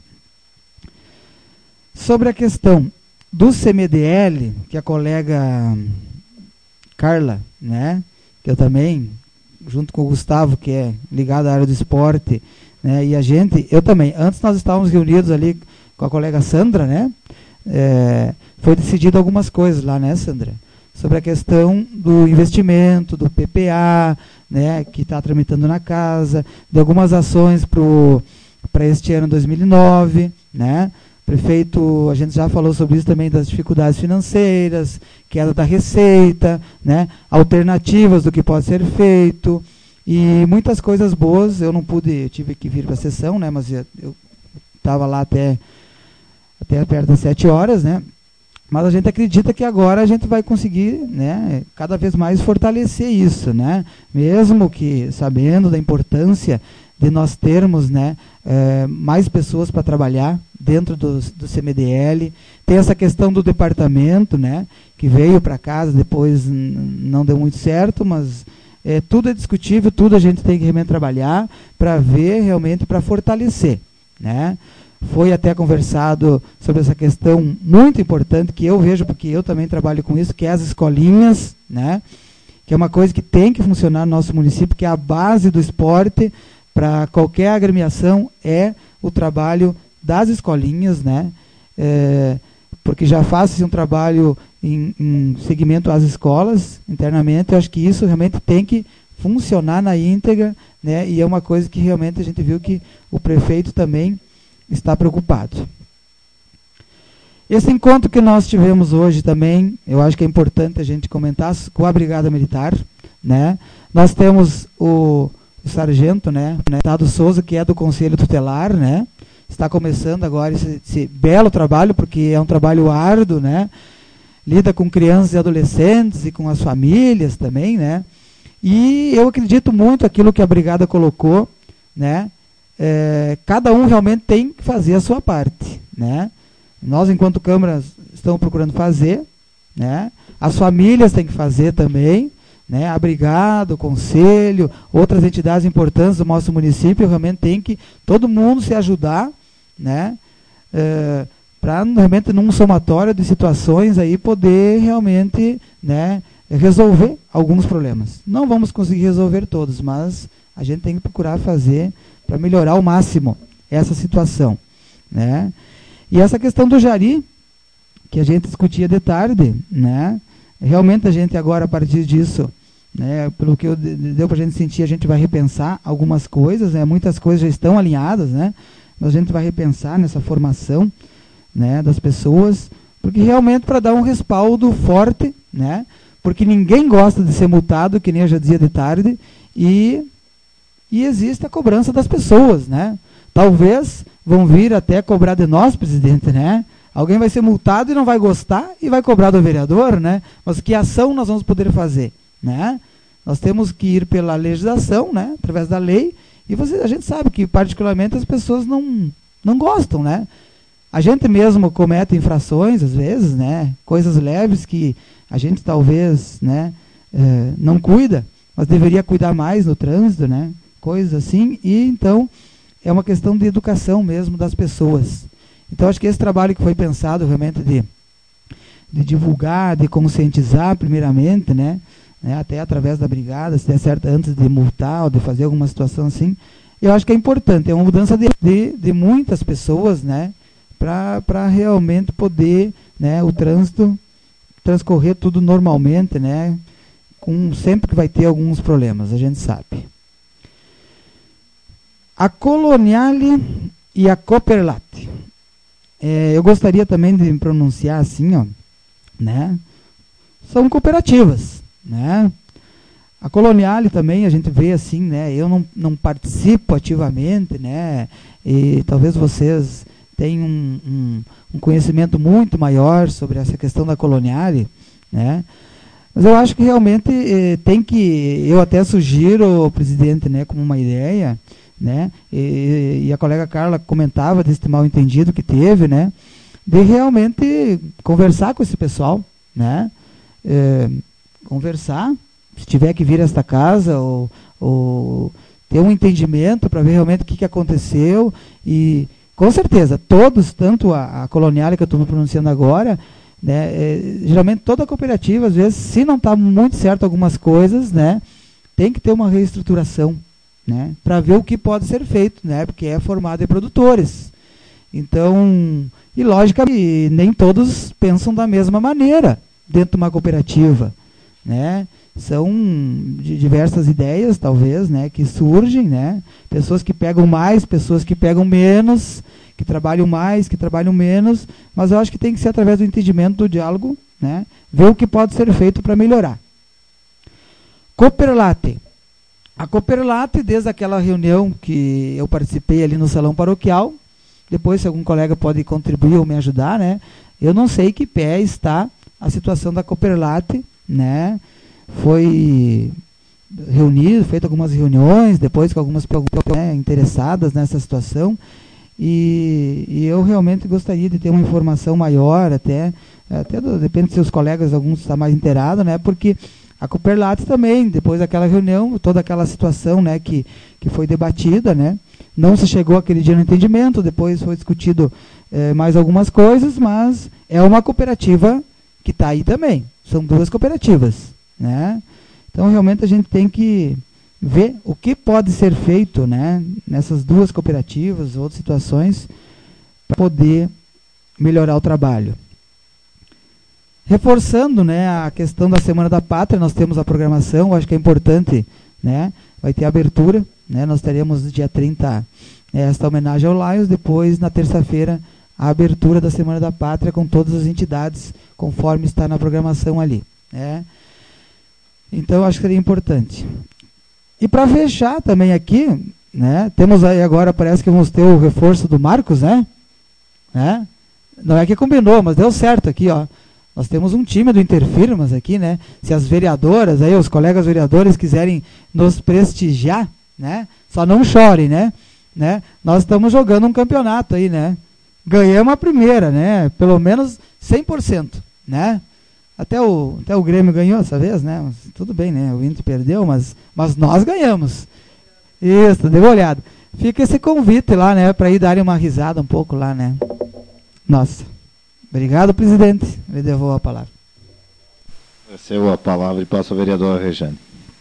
Sobre a questão do C M D L, que a colega Carla, né? Que eu também, junto com o Gustavo, que é ligado à área do esporte, né? E a gente, eu também, antes nós estávamos reunidos ali com a colega Sandra, né? É, foi decidido algumas coisas lá, né, Sandra? Sobre a questão do investimento, do P P A, né, que está tramitando na casa, de algumas ações para este ano dois mil e nove, né? Prefeito, a gente já falou sobre isso também, das dificuldades financeiras, queda da receita, né, alternativas do que pode ser feito, e muitas coisas boas. Eu não pude, eu tive que vir para a sessão, né, mas eu estava lá até até perto das sete horas, né? Mas a gente acredita que agora a gente vai conseguir, né, cada vez mais fortalecer isso, né? Mesmo que sabendo da importância de nós termos, né, é, mais pessoas para trabalhar dentro do, do C M D L. Tem essa questão do departamento, né, que veio para casa, depois não deu muito certo, mas é, tudo é discutível, tudo a gente tem que realmente trabalhar para ver realmente, para fortalecer, né? Foi até conversado sobre essa questão muito importante, que eu vejo, porque eu também trabalho com isso, que é as escolinhas, né? Que é uma coisa que tem que funcionar no nosso município, que é a base do esporte para qualquer agremiação, é o trabalho das escolinhas, né? É, porque já faz um trabalho em, em segmento às escolas, internamente. Eu acho que isso realmente tem que funcionar na íntegra, né? E é uma coisa que realmente a gente viu que o prefeito também está preocupado. Esse encontro que nós tivemos hoje também, eu acho que é importante a gente comentar com a Brigada Militar, né? Nós temos o, o sargento, né, Tado Souza, que é do Conselho Tutelar, né? Está começando agora esse, esse belo trabalho, porque é um trabalho árduo, né? Lida com crianças e adolescentes e com as famílias também, né? E eu acredito muito aquilo que a Brigada colocou, né? É, cada um realmente tem que fazer a sua parte, né? Nós, enquanto Câmara, estamos procurando fazer, né? As famílias têm que fazer também, né? A Brigada, o Conselho, outras entidades importantes do nosso município, realmente tem que todo mundo se ajudar, né? É, para realmente num somatório de situações aí poder realmente, né, resolver alguns problemas. Não vamos conseguir resolver todos, mas a gente tem que procurar fazer para melhorar ao máximo essa situação, né? E essa questão do jari, que a gente discutia de tarde, né? Realmente a gente agora, a partir disso, né, pelo que eu, deu para a gente sentir, a gente vai repensar algumas coisas, né? Muitas coisas já estão alinhadas, né? Mas a gente vai repensar nessa formação, né, das pessoas, porque realmente para dar um respaldo forte, né? Porque ninguém gosta de ser multado, que nem eu já dizia de tarde, e, e existe a cobrança das pessoas, né? Talvez vão vir até cobrar de nós, presidente, né? Alguém vai ser multado e não vai gostar e vai cobrar do vereador, né? Mas que ação nós vamos poder fazer, né? Nós temos que ir pela legislação, né? Através da lei, e você, a gente sabe que particularmente as pessoas não, não gostam, né? A gente mesmo comete infrações às vezes, né? Coisas leves que a gente talvez, né, eh, não cuida, mas deveria cuidar mais no trânsito, né? Coisas assim, e então é uma questão de educação mesmo das pessoas. Então acho que esse trabalho que foi pensado realmente de, de divulgar, de conscientizar primeiramente, né, né, até através da brigada, se der certo, antes de multar ou de fazer alguma situação assim, eu acho que é importante, é uma mudança de, de, de muitas pessoas, né, para realmente poder, né, o trânsito transcorrer tudo normalmente, né, com, sempre que vai ter alguns problemas, a gente sabe. A Coloniale e a Cooperlate. É, eu gostaria também de pronunciar assim, ó, né? São cooperativas, né? A Coloniale também a gente vê assim, né? Eu não, não participo ativamente, né? E talvez vocês tenham um, um, um conhecimento muito maior sobre essa questão da Coloniale, né? Mas eu acho que realmente eh, tem que, eu até sugiro, presidente, né, como uma ideia, né, e, e a colega Carla comentava desse mal entendido que teve, né, de realmente conversar com esse pessoal, né, é, conversar, se tiver que vir a esta casa, ou, ou ter um entendimento para ver realmente o que, que aconteceu, e com certeza, todos, tanto a, a Coloniale que eu estou me pronunciando agora, né, é, geralmente toda cooperativa, às vezes, se não está muito certo algumas coisas, né, tem que ter uma reestruturação, né, para ver o que pode ser feito, né, porque é formado de produtores. Então, e logicamente, nem todos pensam da mesma maneira dentro de uma cooperativa, né? São de diversas ideias, talvez, né, que surgem, né? Pessoas que pegam mais, pessoas que pegam menos, que trabalham mais, que trabalham menos, mas eu acho que tem que ser através do entendimento, do diálogo, né? Ver o que pode ser feito para melhorar. Cooperlate. A Cooperlate, desde aquela reunião que eu participei ali no salão paroquial, depois se algum colega pode contribuir ou me ajudar, né? Eu não sei que pé está a situação da Cooperlate, né? Foi reunido, feito algumas reuniões, depois com algumas pessoas, né, interessadas nessa situação, e, e eu realmente gostaria de ter uma informação maior, até, até do, depende se os colegas, alguns estão mais inteirados, né? Porque a Cooperlate também, depois daquela reunião, toda aquela situação, né, que, que foi debatida, né, não se chegou aquele dia no entendimento, depois foi discutido eh, mais algumas coisas, mas é uma cooperativa que está aí também. São duas cooperativas, né? Então, realmente, a gente tem que ver o que pode ser feito, né, nessas duas cooperativas, outras situações, para poder melhorar o trabalho. Reforçando, né, a questão da Semana da Pátria, nós temos a programação, acho que é importante, né, vai ter a abertura, né, nós teremos dia trinta é, esta homenagem ao Lions, depois na terça-feira a abertura da Semana da Pátria com todas as entidades, conforme está na programação ali, né. Então acho que seria importante. E para fechar também aqui, né, temos aí agora, parece que vamos ter o reforço do Marcos, né, né? Não é que combinou, mas deu certo aqui, ó. Nós temos um time do Interfirmas aqui, né? Se as vereadoras, aí, os colegas vereadores quiserem nos prestigiar, né? Só não chorem, né? né? Nós estamos jogando um campeonato aí, né? Ganhamos a primeira, né? Pelo menos cem por cento, né? Até o, até o Grêmio ganhou essa vez, né? Mas, tudo bem, né? O Inter perdeu, mas, mas nós ganhamos. Isso, dê uma olhada. Fica esse convite lá, né? Para ir darem uma risada um pouco lá, né? Nossa. Obrigado, presidente. Me devolvo a palavra. Agradeceu a palavra e passa a vereadora Rejane.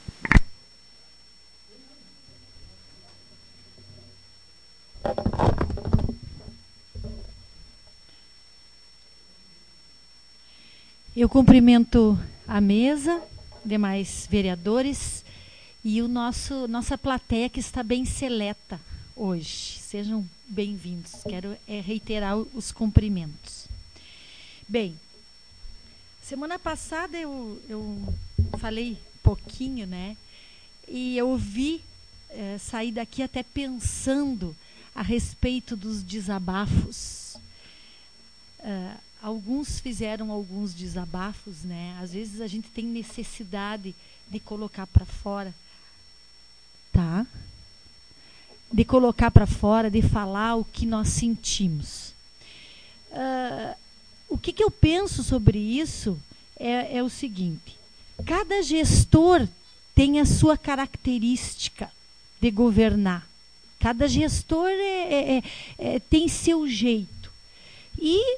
Eu cumprimento a mesa, demais vereadores e o nosso nossa plateia que está bem seleta hoje. Sejam bem-vindos. Quero é, reiterar os cumprimentos. Bem, semana passada eu, eu falei pouquinho, né? E eu vi é, sair daqui até pensando a respeito dos desabafos. Uh, alguns fizeram alguns desabafos, né? Às vezes a gente tem necessidade de colocar para fora, tá? De colocar para fora, de falar o que nós sentimos. Uh, o que, que eu penso sobre isso é, é o seguinte: cada gestor tem a sua característica de governar. Cada gestor é, é, é, tem seu jeito. E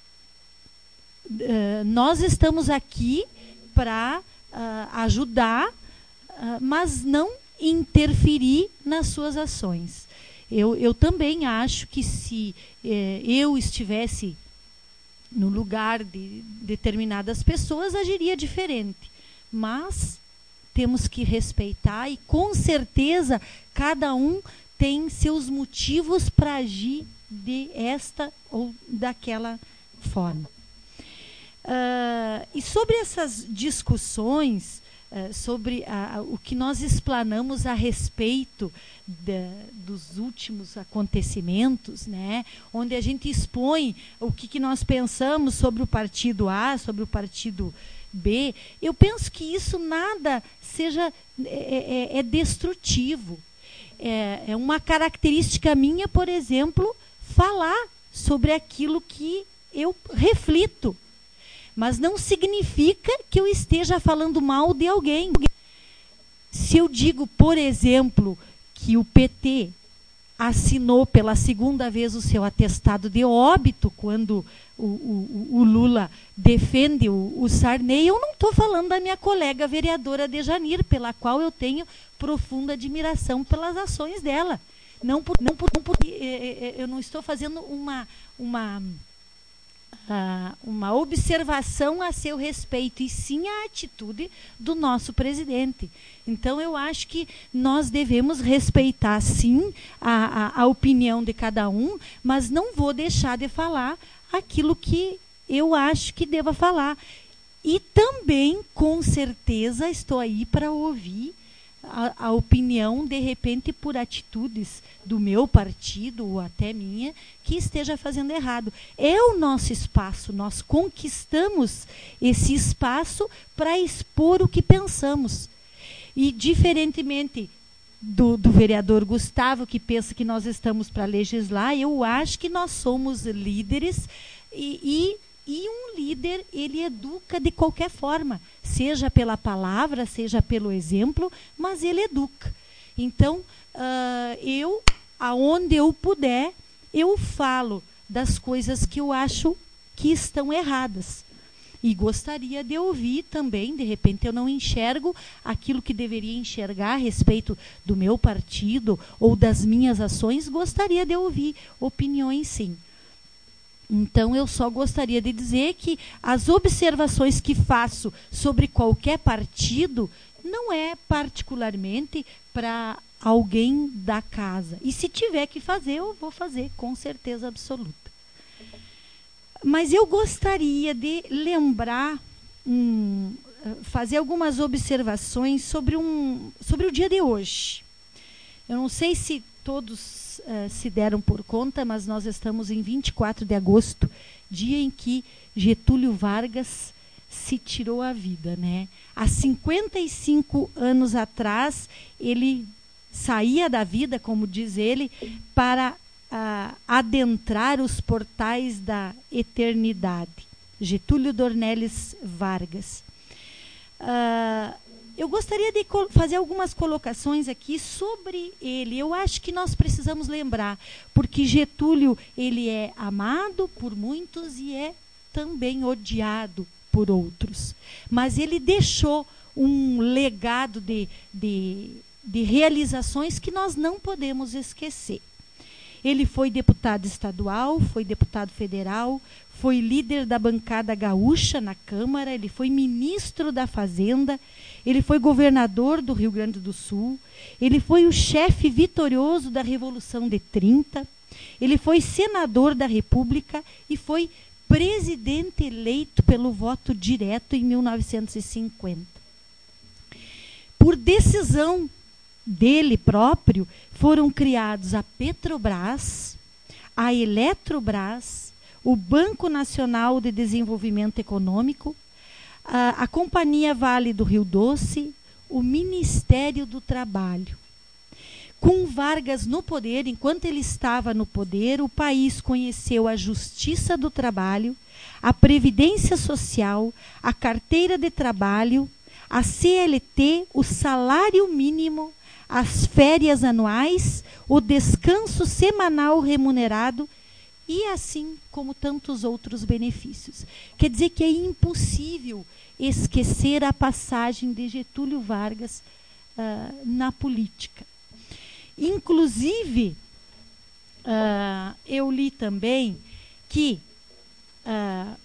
uh, nós estamos aqui para uh, ajudar, uh, mas não interferir nas suas ações. Eu, eu também acho que se eh, eu estivesse no lugar de determinadas pessoas, agiria diferente. Mas temos que respeitar e, com certeza, cada um tem seus motivos para agir de esta ou daquela forma. Uh, e sobre essas discussões, uh, sobre a, a, o que nós explanamos a respeito de, dos últimos acontecimentos, né, onde a gente expõe o que, que nós pensamos sobre o partido A, sobre o partido B, eu penso que isso nada seja é, é, é destrutivo. É, é uma característica minha, por exemplo, falar sobre aquilo que eu reflito. Mas não significa que eu esteja falando mal de alguém. Se eu digo, por exemplo, que o P T assinou pela segunda vez o seu atestado de óbito quando o, o, o Lula defende o, o Sarney, eu não estou falando da minha colega vereadora Dejanir, pela qual eu tenho profunda admiração pelas ações dela. Não por, não por, não por, eu não estou fazendo uma, uma, uh, uma observação a seu respeito, e sim a atitude do nosso presidente. Então, eu acho que nós devemos respeitar, sim, a, a, a opinião de cada um, mas não vou deixar de falar aquilo que eu acho que deva falar. E também, com certeza, estou aí para ouvir a, a opinião, de repente, por atitudes do meu partido ou até minha, que esteja fazendo errado. É o nosso espaço, nós conquistamos esse espaço para expor o que pensamos. E, diferentemente do, do vereador Gustavo, que pensa que nós estamos para legislar, eu acho que nós somos líderes e, e, e um líder, ele educa de qualquer forma, seja pela palavra, seja pelo exemplo, mas ele educa. Então, uh, eu, aonde eu puder, eu falo das coisas que eu acho que estão erradas. E gostaria de ouvir também, de repente eu não enxergo aquilo que deveria enxergar a respeito do meu partido ou das minhas ações, gostaria de ouvir opiniões, sim. Então, eu só gostaria de dizer que as observações que faço sobre qualquer partido não é particularmente para alguém da casa. E se tiver que fazer, eu vou fazer, com certeza absoluta. Mas eu gostaria de lembrar, um, fazer algumas observações sobre, um, sobre o dia de hoje. Eu não sei se todos uh, se deram por conta, mas nós estamos em vinte e quatro de agosto, dia em que Getúlio Vargas se tirou a vida, né? Há cinquenta e cinco anos atrás, ele saía da vida, como diz ele, para Uh, adentrar os portais da eternidade. Getúlio Dornelles Vargas. Uh, eu gostaria de fazer algumas colocações aqui sobre ele. Eu acho que nós precisamos lembrar, porque Getúlio, ele é amado por muitos e é também odiado por outros. Mas ele deixou um legado de, de, de realizações que nós não podemos esquecer. Ele foi deputado estadual, foi deputado federal, foi líder da bancada gaúcha na Câmara, ele foi ministro da Fazenda, ele foi governador do Rio Grande do Sul, ele foi o chefe vitorioso da Revolução de trinta, ele foi senador da República e foi presidente eleito pelo voto direto em mil novecentos e cinquenta. Por decisão dele próprio, foram criados a Petrobras, a Eletrobras, o Banco Nacional de Desenvolvimento Econômico, a, a Companhia Vale do Rio Doce, o Ministério do Trabalho. Com Vargas no poder, enquanto ele estava no poder, o país conheceu a Justiça do Trabalho, a Previdência Social, a Carteira de Trabalho, a C L T, o salário mínimo, as férias anuais, o descanso semanal remunerado e assim como tantos outros benefícios. Quer dizer que é impossível esquecer a passagem de Getúlio Vargas uh, na política. Inclusive, uh, eu li também que uh,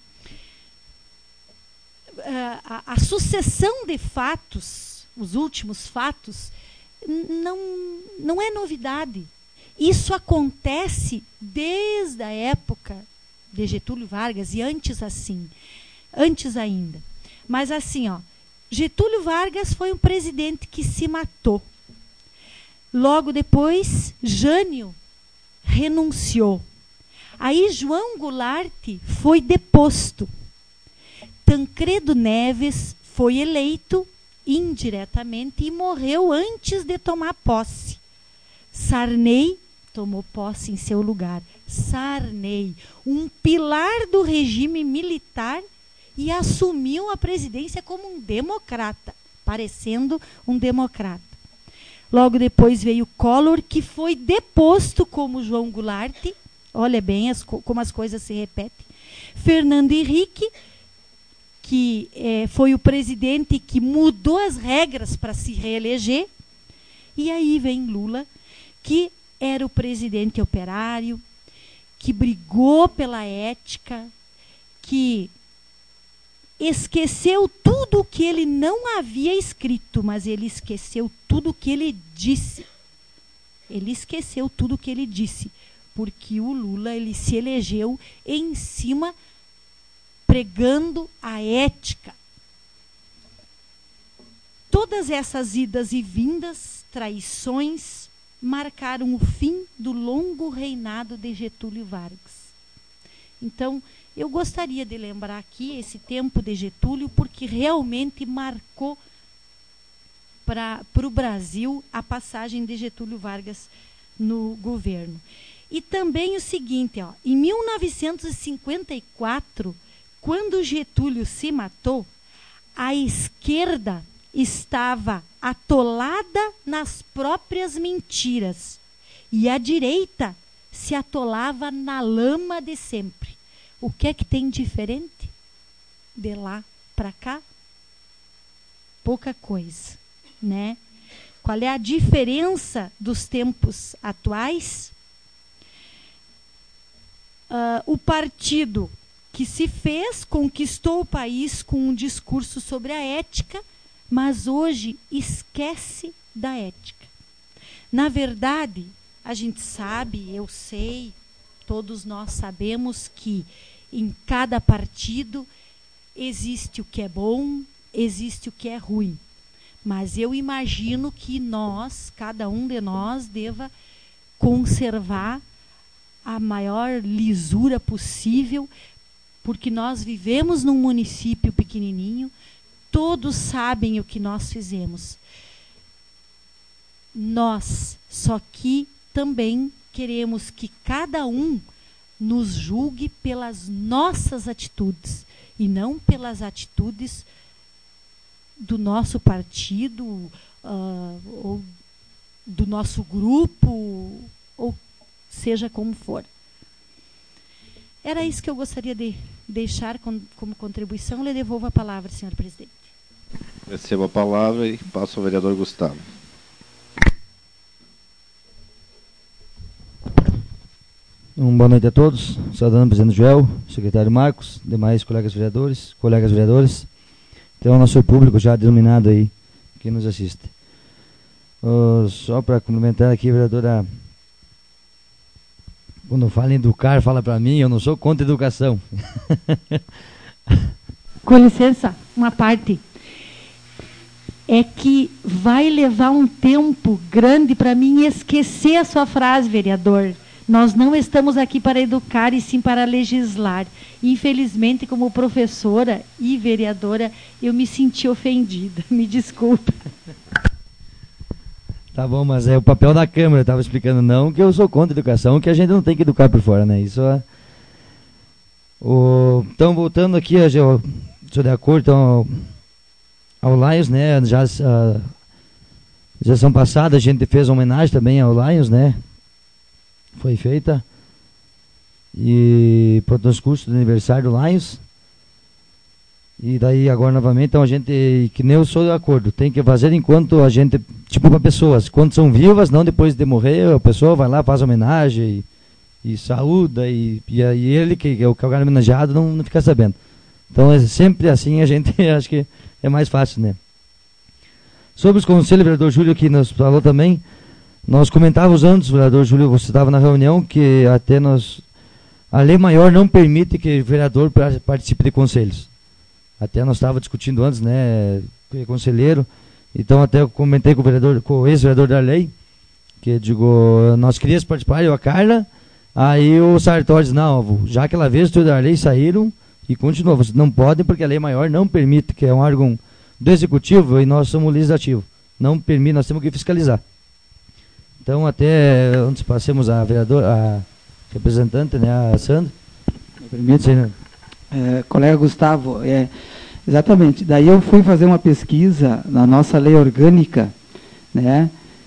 a, a sucessão de fatos, os últimos fatos, não, não é novidade. Isso acontece desde a época de Getúlio Vargas e antes assim, antes ainda. Mas assim, ó, Getúlio Vargas foi um presidente que se matou. Logo depois, Jânio renunciou. Aí João Goulart foi deposto. Tancredo Neves foi eleito indiretamente e morreu antes de tomar posse. Sarney tomou posse em seu lugar. Sarney, um pilar do regime militar, e assumiu a presidência como um democrata, parecendo um democrata. Logo depois veio Collor, que foi deposto como João Goulart. Olha bem as, como as coisas se repetem. Fernando Henrique, que eh, foi o presidente que mudou as regras para se reeleger. E aí vem Lula, que era o presidente operário, que brigou pela ética, que esqueceu tudo o que ele não havia escrito, mas ele esqueceu tudo o que ele disse. Ele esqueceu tudo o que ele disse, porque o Lula ele se elegeu em cima, pregando a ética. Todas essas idas e vindas, traições, marcaram o fim do longo reinado de Getúlio Vargas. Então, eu gostaria de lembrar aqui esse tempo de Getúlio, porque realmente marcou para o Brasil a passagem de Getúlio Vargas no governo. E também o seguinte, ó, em mil novecentos e cinquenta e quatro, quando Getúlio se matou, a esquerda estava atolada nas próprias mentiras e a direita se atolava na lama de sempre. O que é que tem diferente de lá para cá? Pouca coisa, né? Qual é a diferença dos tempos atuais? Uh, o partido que se fez conquistou o país com um discurso sobre a ética, mas hoje esquece da ética. Na verdade, a gente sabe, eu sei, todos nós sabemos que em cada partido existe o que é bom, existe o que é ruim. Mas eu imagino que nós, cada um de nós, deva conservar a maior lisura possível, porque nós vivemos num município pequenininho, todos sabem o que nós fizemos. Nós, só que também queremos que cada um nos julgue pelas nossas atitudes e não pelas atitudes do nosso partido, uh, ou do nosso grupo, ou seja como for. Era isso que eu gostaria de deixar com, como contribuição. Eu lhe devolvo a palavra, senhor presidente. Recebo a palavra e passo ao vereador Gustavo. Um boa noite a todos, saudando o presidente Joel, secretário Marcos, demais colegas vereadores, colegas vereadores, então o nosso público já denominado aí, que nos assiste. Uh, só para complementar aqui, vereadora, quando fala em educar, fala para mim, eu não sou contra a educação. Com licença, uma parte. É que vai levar um tempo grande para mim esquecer a sua frase, vereador. Nós não estamos aqui para educar e sim para legislar. Infelizmente, como professora e vereadora, eu me senti ofendida. Me desculpa. Tá bom, mas é o papel da Câmara. Eu estava explicando não que eu sou contra a educação, que a gente não tem que educar por fora, né? Isso é... O... Então, voltando aqui, eu sou de acordo então, ao, ao Lions, né? Já a sessão passada a gente fez uma homenagem também ao Lions, né? Foi feita e para o transcurso do aniversário do Lions. E daí agora novamente, então a gente, que nem eu sou de acordo, tem que fazer enquanto a gente, tipo para pessoas, quando são vivas, não depois de morrer, a pessoa vai lá, faz homenagem e, e saúda e, e, e ele que, que é o que é o homenageado não, não fica sabendo. Então é sempre assim, a gente acho que é mais fácil, né? Sobre os conselhos, o vereador Júlio que nos falou também, nós comentávamos antes, vereador Júlio, você estava na reunião, que até nós, a lei maior não permite que o vereador participe de conselhos. Até nós estávamos discutindo antes, né, conselheiro, então até eu comentei com o vereador, com o ex-vereador da lei, que digo, nós queríamos participar, eu e a Carla, aí o Sartori disse, não, já aquela vez os da lei saíram e continuou, vocês não podem porque a lei maior não permite, que é um órgão do executivo e nós somos o legislativo, não permite, nós temos que fiscalizar. Então, até antes passemos a vereadora, a representante, né, a Sandra. Me permite, senhor? É, colega Gustavo, é, exatamente. Daí eu fui fazer uma pesquisa na nossa lei orgânica, né,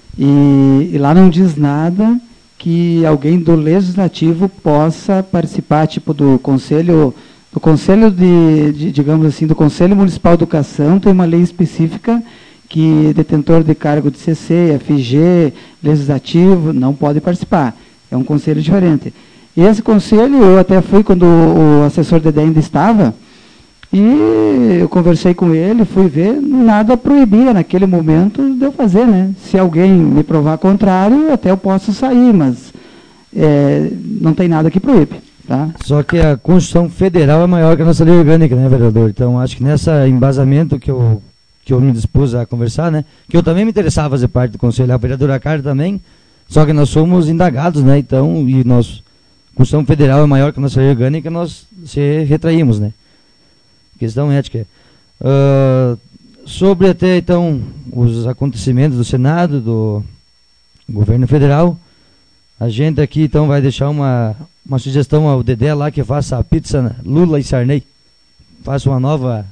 e, e lá não diz nada que alguém do legislativo possa participar, tipo do conselho, do conselho de, de digamos assim, do Conselho Municipal de Educação, tem uma lei específica que detentor de cargo de C C, F G, legislativo, não pode participar. É um conselho diferente. E esse conselho, eu até fui quando o assessor Dedé ainda estava, e eu conversei com ele, fui ver, nada proibia naquele momento de eu fazer, né? Se alguém me provar contrário, até eu posso sair, mas é, não tem nada que proíbe. Tá? Só que a Constituição Federal é maior que a nossa lei orgânica, né, vereador? Então, acho que nessa embasamento que eu... que eu me dispus a conversar, né? Que eu também me interessava fazer parte do conselho, a vereadora Carla também, só que nós somos indagados, né? Então, e nós, a Constituição Federal é maior que a nossa lei orgânica, nós se retraímos, né? Questão ética. Uh, sobre até, então, os acontecimentos do Senado, do governo federal, a gente aqui, então, vai deixar uma, uma sugestão ao Dedé lá que faça a pizza Lula e Sarney. Faça uma nova...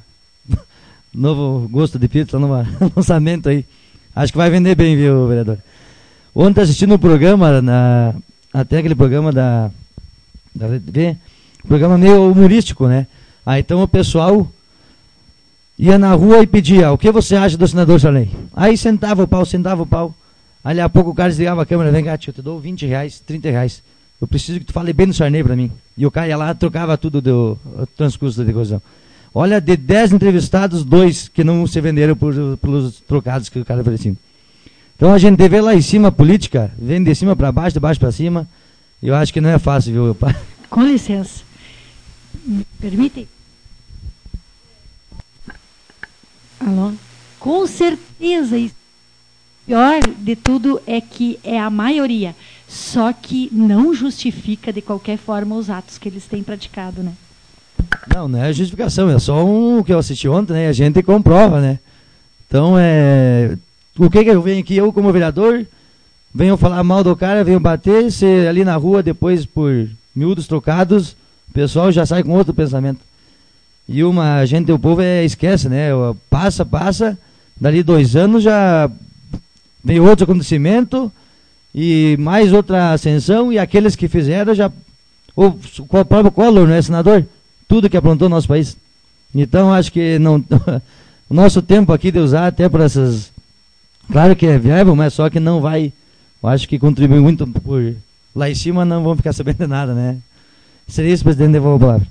novo gosto de pizza, novo lançamento aí. Acho que vai vender bem, viu, vereador? Ontem assistindo o programa, na, até aquele programa da, da T V, programa meio humorístico, né? Aí então o pessoal ia na rua e pedia, o que você acha do senador Sarney? Aí sentava o pau, sentava o pau. Ali a pouco o cara desligava a câmera, vem cá, tio, eu te dou vinte reais, trinta reais. Eu preciso que tu fale bem do Sarney pra mim. E o cara ia lá, trocava tudo do transcurso da discussão. Olha, de dez entrevistados, dois que não se venderam por, pelos trocados que o cara oferecia. Então a gente vê lá em cima a política, vem de cima para baixo, de baixo para cima. Eu acho que não é fácil, viu, pai? Com licença. Me permite? Alô? Com certeza. O pior de tudo é que é a maioria. Só que não justifica de qualquer forma os atos que eles têm praticado, né? Não, não é justificação, é só um que eu assisti ontem, né? A gente comprova, né? Então, é... o que que eu venho aqui, eu como vereador, venho falar mal do cara, venho bater, se ali na rua, depois por miúdos trocados, o pessoal já sai com outro pensamento. E uma gente, o povo é, esquece, né? Passa, passa, dali dois anos já vem outro acontecimento e mais outra ascensão, e aqueles que fizeram já O, o próprio Collor não é senador? Tudo que aprontou no nosso país. Então, acho que não, o nosso tempo aqui de usar até para essas... Claro que é viável, mas só que não vai... Eu acho que contribui muito por... Lá em cima não vão ficar sabendo de nada, né? Seria isso, presidente, devolvo a palavra.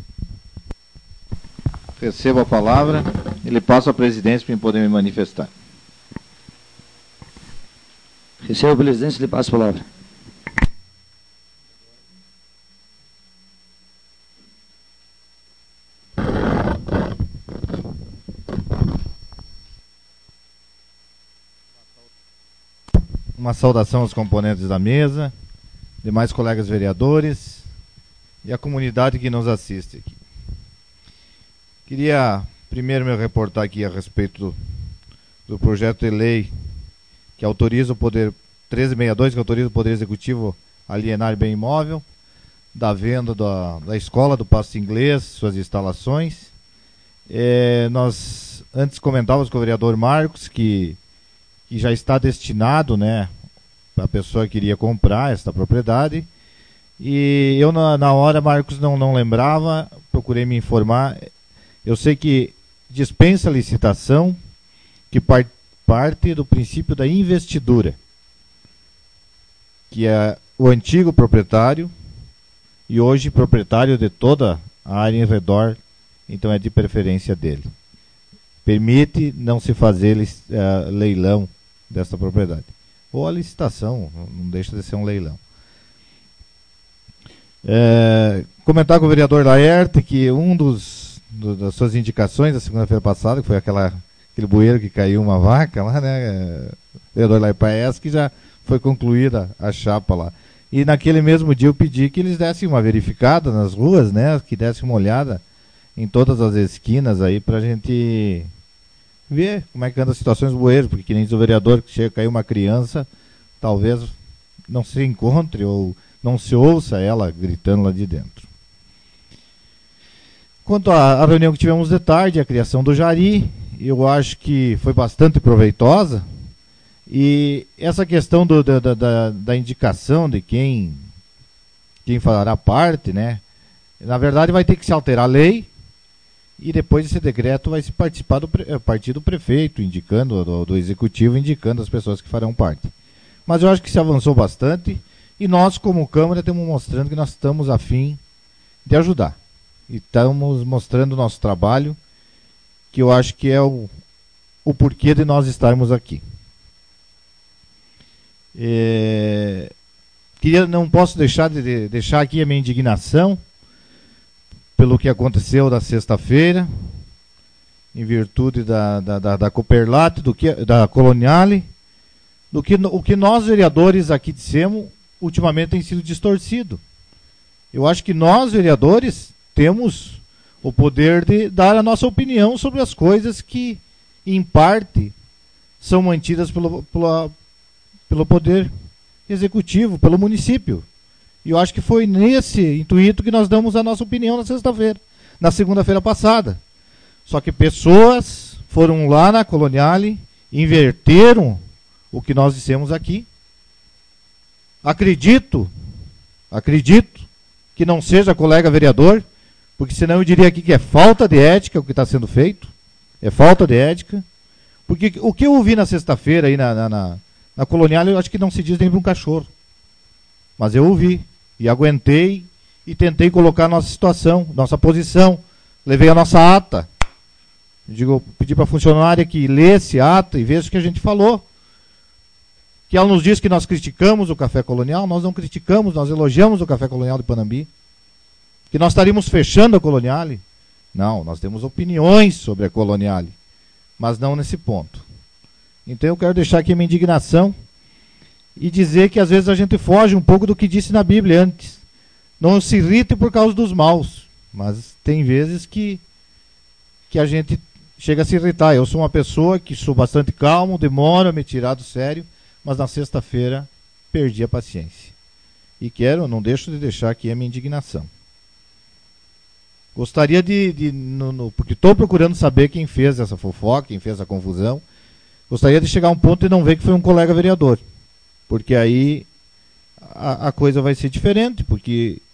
Recebo a palavra. Ele passa a presidência para poder me manifestar. Recebo a presidência e lhe passo a palavra. Uma saudação aos componentes da mesa, demais colegas vereadores e a comunidade que nos assiste aqui. Queria primeiro me reportar aqui a respeito do, do projeto de lei que autoriza o Poder treze sessenta e dois, que autoriza o Poder Executivo a alienar bem imóvel, da venda da, da escola do Paço Inglês, suas instalações. É, nós antes comentávamos com o vereador Marcos que, que já está destinado, né, a pessoa que iria comprar esta propriedade. E eu na, na hora, Marcos, não, não lembrava, procurei me informar. Eu sei que dispensa a licitação, que par, parte do princípio da investidura, que é o antigo proprietário e hoje proprietário de toda a área em redor, então é de preferência dele. Permite não se fazer uh, leilão dessa propriedade. Ou a licitação, não deixa de ser um leilão. É, comentar com o vereador Laerte que um dos do, das suas indicações da segunda-feira passada, que foi aquela, aquele bueiro que caiu uma vaca lá, né? O vereador Laerte parece que já foi concluída a chapa lá. E naquele mesmo dia eu pedi que eles dessem uma verificada nas ruas, né? Que dessem uma olhada em todas as esquinas aí pra gente ver como é que anda a situação dos bueiros, porque que nem diz o vereador que chega a cair uma criança, talvez não se encontre ou não se ouça ela gritando lá de dentro. Quanto à reunião que tivemos de tarde, a criação do Jari, eu acho que foi bastante proveitosa. E essa questão do, da, da, da indicação de quem, quem fará parte, né? Na verdade vai ter que se alterar a lei e depois esse decreto vai se participar do, partir do prefeito, indicando, do, do executivo, indicando as pessoas que farão parte. Mas eu acho que se avançou bastante e nós, como Câmara, estamos mostrando que nós estamos a fim de ajudar. E estamos mostrando o nosso trabalho, que eu acho que é o, o porquê de nós estarmos aqui. É, queria, não posso deixar de, de deixar aqui a minha indignação pelo que aconteceu na sexta-feira, em virtude da, da, da, da Cooperlate, do que, da Coloniale, do que o que nós vereadores aqui dissemos ultimamente tem sido distorcido. Eu acho que nós vereadores temos o poder de dar a nossa opinião sobre as coisas que, em parte, são mantidas pelo, pela, pelo poder executivo, pelo município. E eu acho que foi nesse intuito que nós damos a nossa opinião na sexta-feira, na segunda-feira passada. Só que pessoas foram lá na Coloniale, inverteram o que nós dissemos aqui. Acredito, acredito que não seja colega vereador, porque senão eu diria aqui que é falta de ética o que está sendo feito, é falta de ética, porque o que eu ouvi na sexta-feira aí na, na, na, na Coloniale, eu acho que não se diz nem para um cachorro, mas eu ouvi, e aguentei, e tentei colocar a nossa situação, nossa posição, levei a nossa ata, eu digo, pedi para a funcionária que lesse a ata e veja o que a gente falou, que ela nos diz que nós criticamos o Café Colonial, nós não criticamos, nós elogiamos o Café Colonial de Panambi, que nós estaríamos fechando a Coloniale. Não, nós temos opiniões sobre a Coloniale, mas não nesse ponto. Então eu quero deixar aqui a minha indignação e dizer que às vezes a gente foge um pouco do que disse na Bíblia antes. Não se irrite por causa dos maus, mas tem vezes que, que a gente chega a se irritar. Eu sou uma pessoa que sou bastante calmo, demoro a me tirar do sério, mas na sexta-feira perdi a paciência. E quero, não deixo de deixar aqui a minha indignação. Gostaria de, de no, no, porque estou procurando saber quem fez essa fofoca, quem fez a confusão. Gostaria de chegar a um ponto e não ver que foi um colega vereador. Porque aí a, a coisa vai ser diferente, porque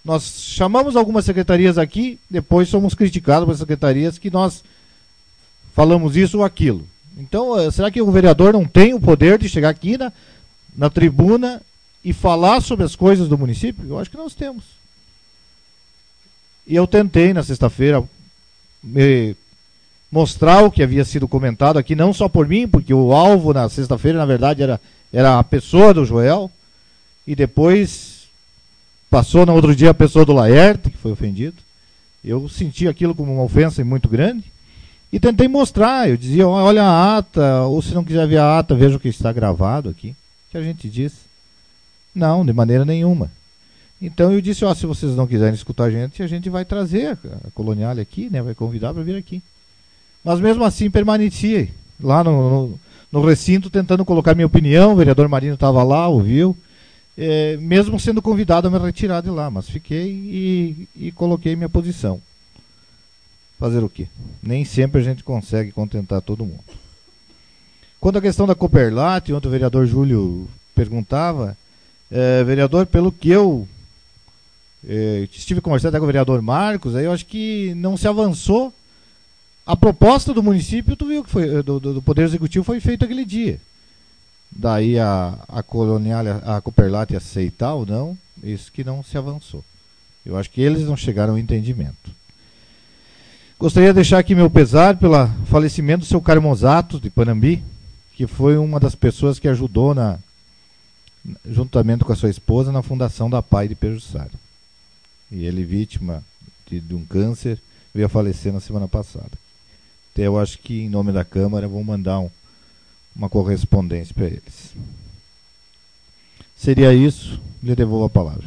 Nós chamamos algumas secretarias aqui, depois somos criticados por secretarias que nós falamos isso ou aquilo. Então, será que o vereador não tem o poder de chegar aqui na, na tribuna e falar sobre as coisas do município? Eu acho que nós temos. E eu tentei na sexta-feira me mostrar o que havia sido comentado aqui, não só por mim, porque o alvo na sexta-feira, na verdade, era, era a pessoa do Joel, e depois passou no outro dia a pessoa do Laerte, que foi ofendido. Eu senti aquilo como uma ofensa muito grande, e tentei mostrar, eu dizia, olha a ata, ou se não quiser ver a ata, veja o que está gravado aqui, que a gente disse. Não, de maneira nenhuma. Então eu disse, ó, se vocês não quiserem escutar a gente, a gente vai trazer a Colonial aqui, né, vai convidar para vir aqui. Mas mesmo assim permaneci lá no, no, no recinto tentando colocar minha opinião, o vereador Marino estava lá, ouviu, é, mesmo sendo convidado a me retirar de lá, mas fiquei e, e coloquei minha posição. Fazer o quê? Nem sempre a gente consegue contentar todo mundo. Quanto à questão da Cooperlat, ontem o vereador Júlio perguntava, é, vereador, pelo que eu é, estive conversando até com o vereador Marcos, aí eu acho que não se avançou. A proposta do município, tu viu que foi, do, do Poder Executivo foi feita aquele dia. Daí a, a Colonial, a Cooperlat aceitar ou não, isso que não se avançou. Eu acho que eles não chegaram ao entendimento. Gostaria de deixar aqui meu pesar pelo falecimento do seu Carmosato, de Panambi, que foi uma das pessoas que ajudou, na, juntamente com a sua esposa, na fundação da P A I de Pejuçara. E ele, vítima de, de um câncer, veio a falecer na semana passada. Até eu acho que, em nome da Câmara, vou mandar um, uma correspondência para eles. Seria isso, lhe devolvo a palavra.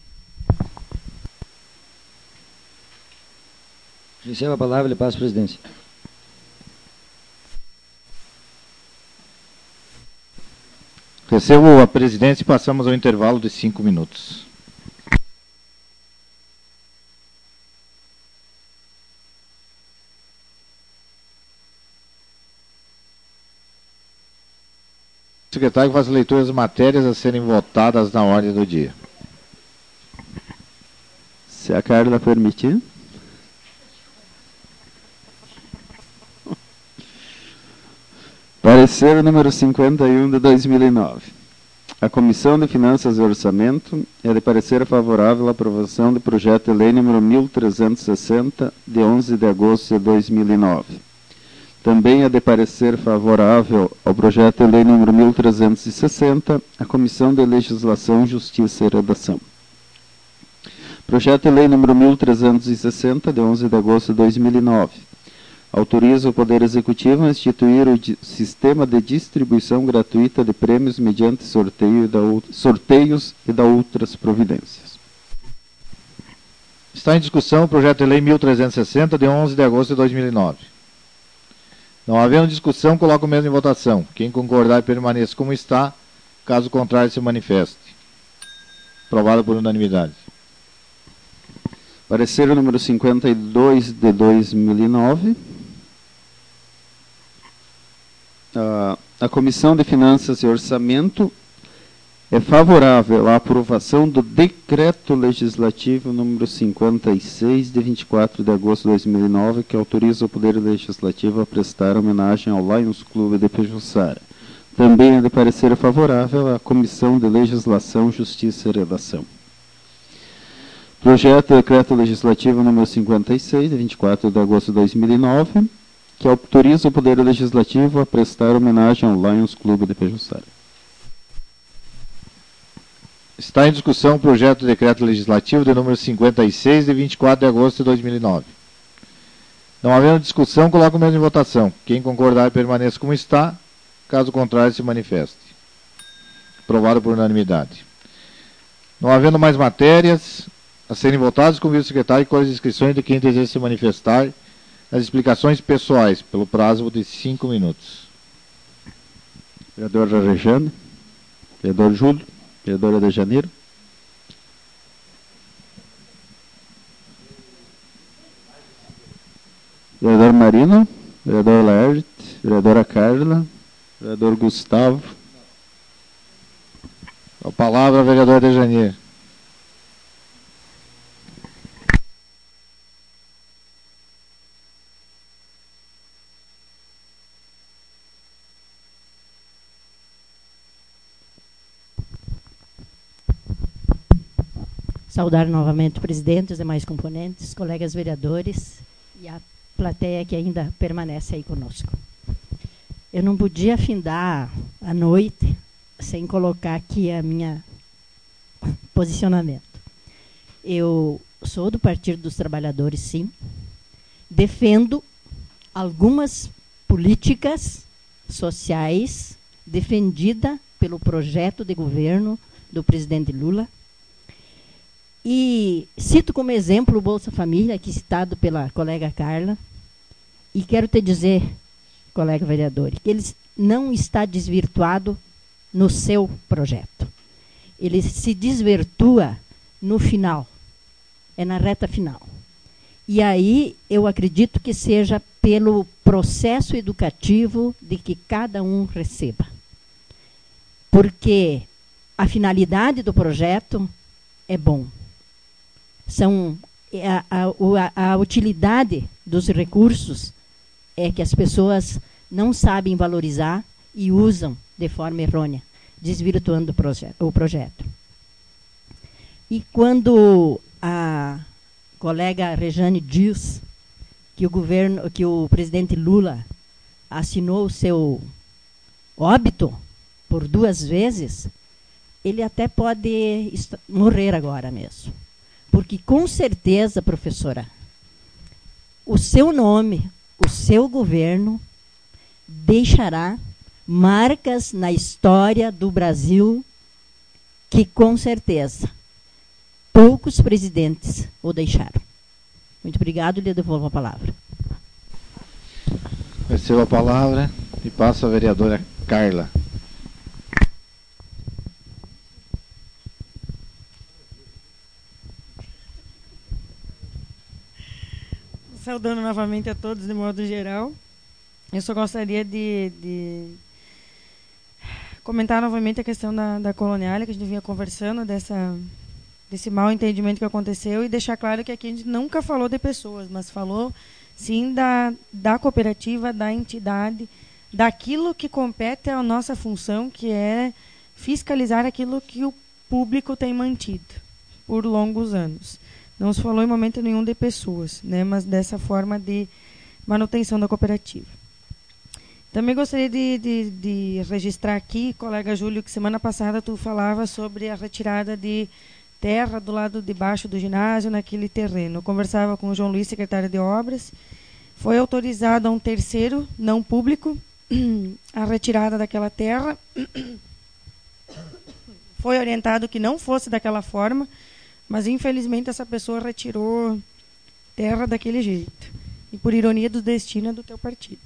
Receba a palavra e lhe passo a presidência. Recebo a presidência e passamos ao intervalo de cinco minutos. O secretário faz a leitura das matérias a serem votadas na ordem do dia. Se a Carla permitir. Parecer número cinquenta e um de dois mil e nove. A Comissão de Finanças e Orçamento é de parecer favorável à aprovação do projeto de lei número mil trezentos e sessenta, de onze de agosto de dois mil e nove. Também é de parecer favorável ao projeto de lei número mil trezentos e sessenta, a Comissão de Legislação, Justiça e Redação. Projeto de lei número mil trezentos e sessenta, de onze de agosto de dois mil e nove. Autoriza o Poder Executivo a instituir o di- sistema de distribuição gratuita de prêmios mediante sorteio e da out- sorteios e da outras providências. Está em discussão o projeto de lei mil trezentos e sessenta, de onze de agosto de dois mil e nove. Não havendo discussão, coloco o mesmo em votação. Quem concordar permaneça como está, caso contrário se manifeste. Aprovado por unanimidade. Parecer número cinquenta e dois de dois mil e nove. A, a Comissão de Finanças e Orçamento é favorável à aprovação do Decreto Legislativo número cinquenta e seis, de vinte e quatro de agosto de dois mil e nove, que autoriza o Poder Legislativo a prestar homenagem ao Lions Clube de Pejuçara. Também é de parecer favorável à Comissão de Legislação, Justiça e Redação. Projeto de Decreto Legislativo número cinquenta e seis, de vinte e quatro de agosto de dois mil e nove, que autoriza o Poder Legislativo a prestar homenagem ao Lions Clube de Pejuçara. Está em discussão o projeto de decreto legislativo de número cinquenta e seis, de vinte e quatro de agosto de dois mil e nove. Não havendo discussão, coloco o mesmo em votação. Quem concordar permaneça como está, caso contrário se manifeste. Aprovado por unanimidade. Não havendo mais matérias a serem votadas, convido o secretário com as inscrições de quem deseja se manifestar nas explicações pessoais, pelo prazo de cinco minutos. Vereador Rejane, vereador Júlio, vereadora de Janeiro. Vereador Marino, vereador Laerte, vereadora Carla, vereador Gustavo. A palavra, vereador de Janeiro. saudar novamente o presidente, os demais componentes, colegas vereadores e a plateia que ainda permanece aí conosco. Eu não podia findar a noite sem colocar aqui a minha posicionamento. Eu sou do Partido dos Trabalhadores, sim. Defendo algumas políticas sociais defendidas pelo projeto de governo do presidente Lula. E cito como exemplo o Bolsa Família, aqui citado pela colega Carla. E quero te dizer, colega vereador, que ele não está desvirtuado no seu projeto. Ele se desvirtua no final, é na reta final. E aí eu acredito que seja pelo processo educativo de que cada um receba. Porque a finalidade do projeto é bom. São, a, a, a, a utilidade dos recursos é que as pessoas não sabem valorizar e usam de forma errônea, desvirtuando o, proje o projeto. E quando a colega Rejane diz que o governo, que o presidente Lula assinou o seu óbito por duas vezes, ele até pode morrer agora mesmo. Porque com certeza, professora, o seu nome, o seu governo deixará marcas na história do Brasil que, com certeza, poucos presidentes o deixaram. Muito obrigado, lhe devolvo a palavra. Recebo a palavra e passo à vereadora Carla. Saudando novamente a todos de modo geral. Eu só gostaria de, de comentar novamente a questão da, da coloniália, que a gente vinha conversando, dessa, desse mal entendimento que aconteceu, e deixar claro que aqui a gente nunca falou de pessoas, mas falou sim da, da cooperativa, da entidade, daquilo que compete à nossa função, que é fiscalizar aquilo que o público tem mantido por longos anos. Não se falou em momento nenhum de pessoas, né, mas dessa forma de manutenção da cooperativa. Também gostaria de, de, de registrar aqui, colega Júlio, que semana passada tu falava sobre a retirada de terra do lado de baixo do ginásio, naquele terreno. Eu conversava com o João Luiz, secretário de Obras. Foi autorizado a um terceiro, não público, a retirada daquela terra. Foi orientado que não fosse daquela forma, mas infelizmente essa pessoa retirou terra daquele jeito. E por ironia do destino é do teu partido.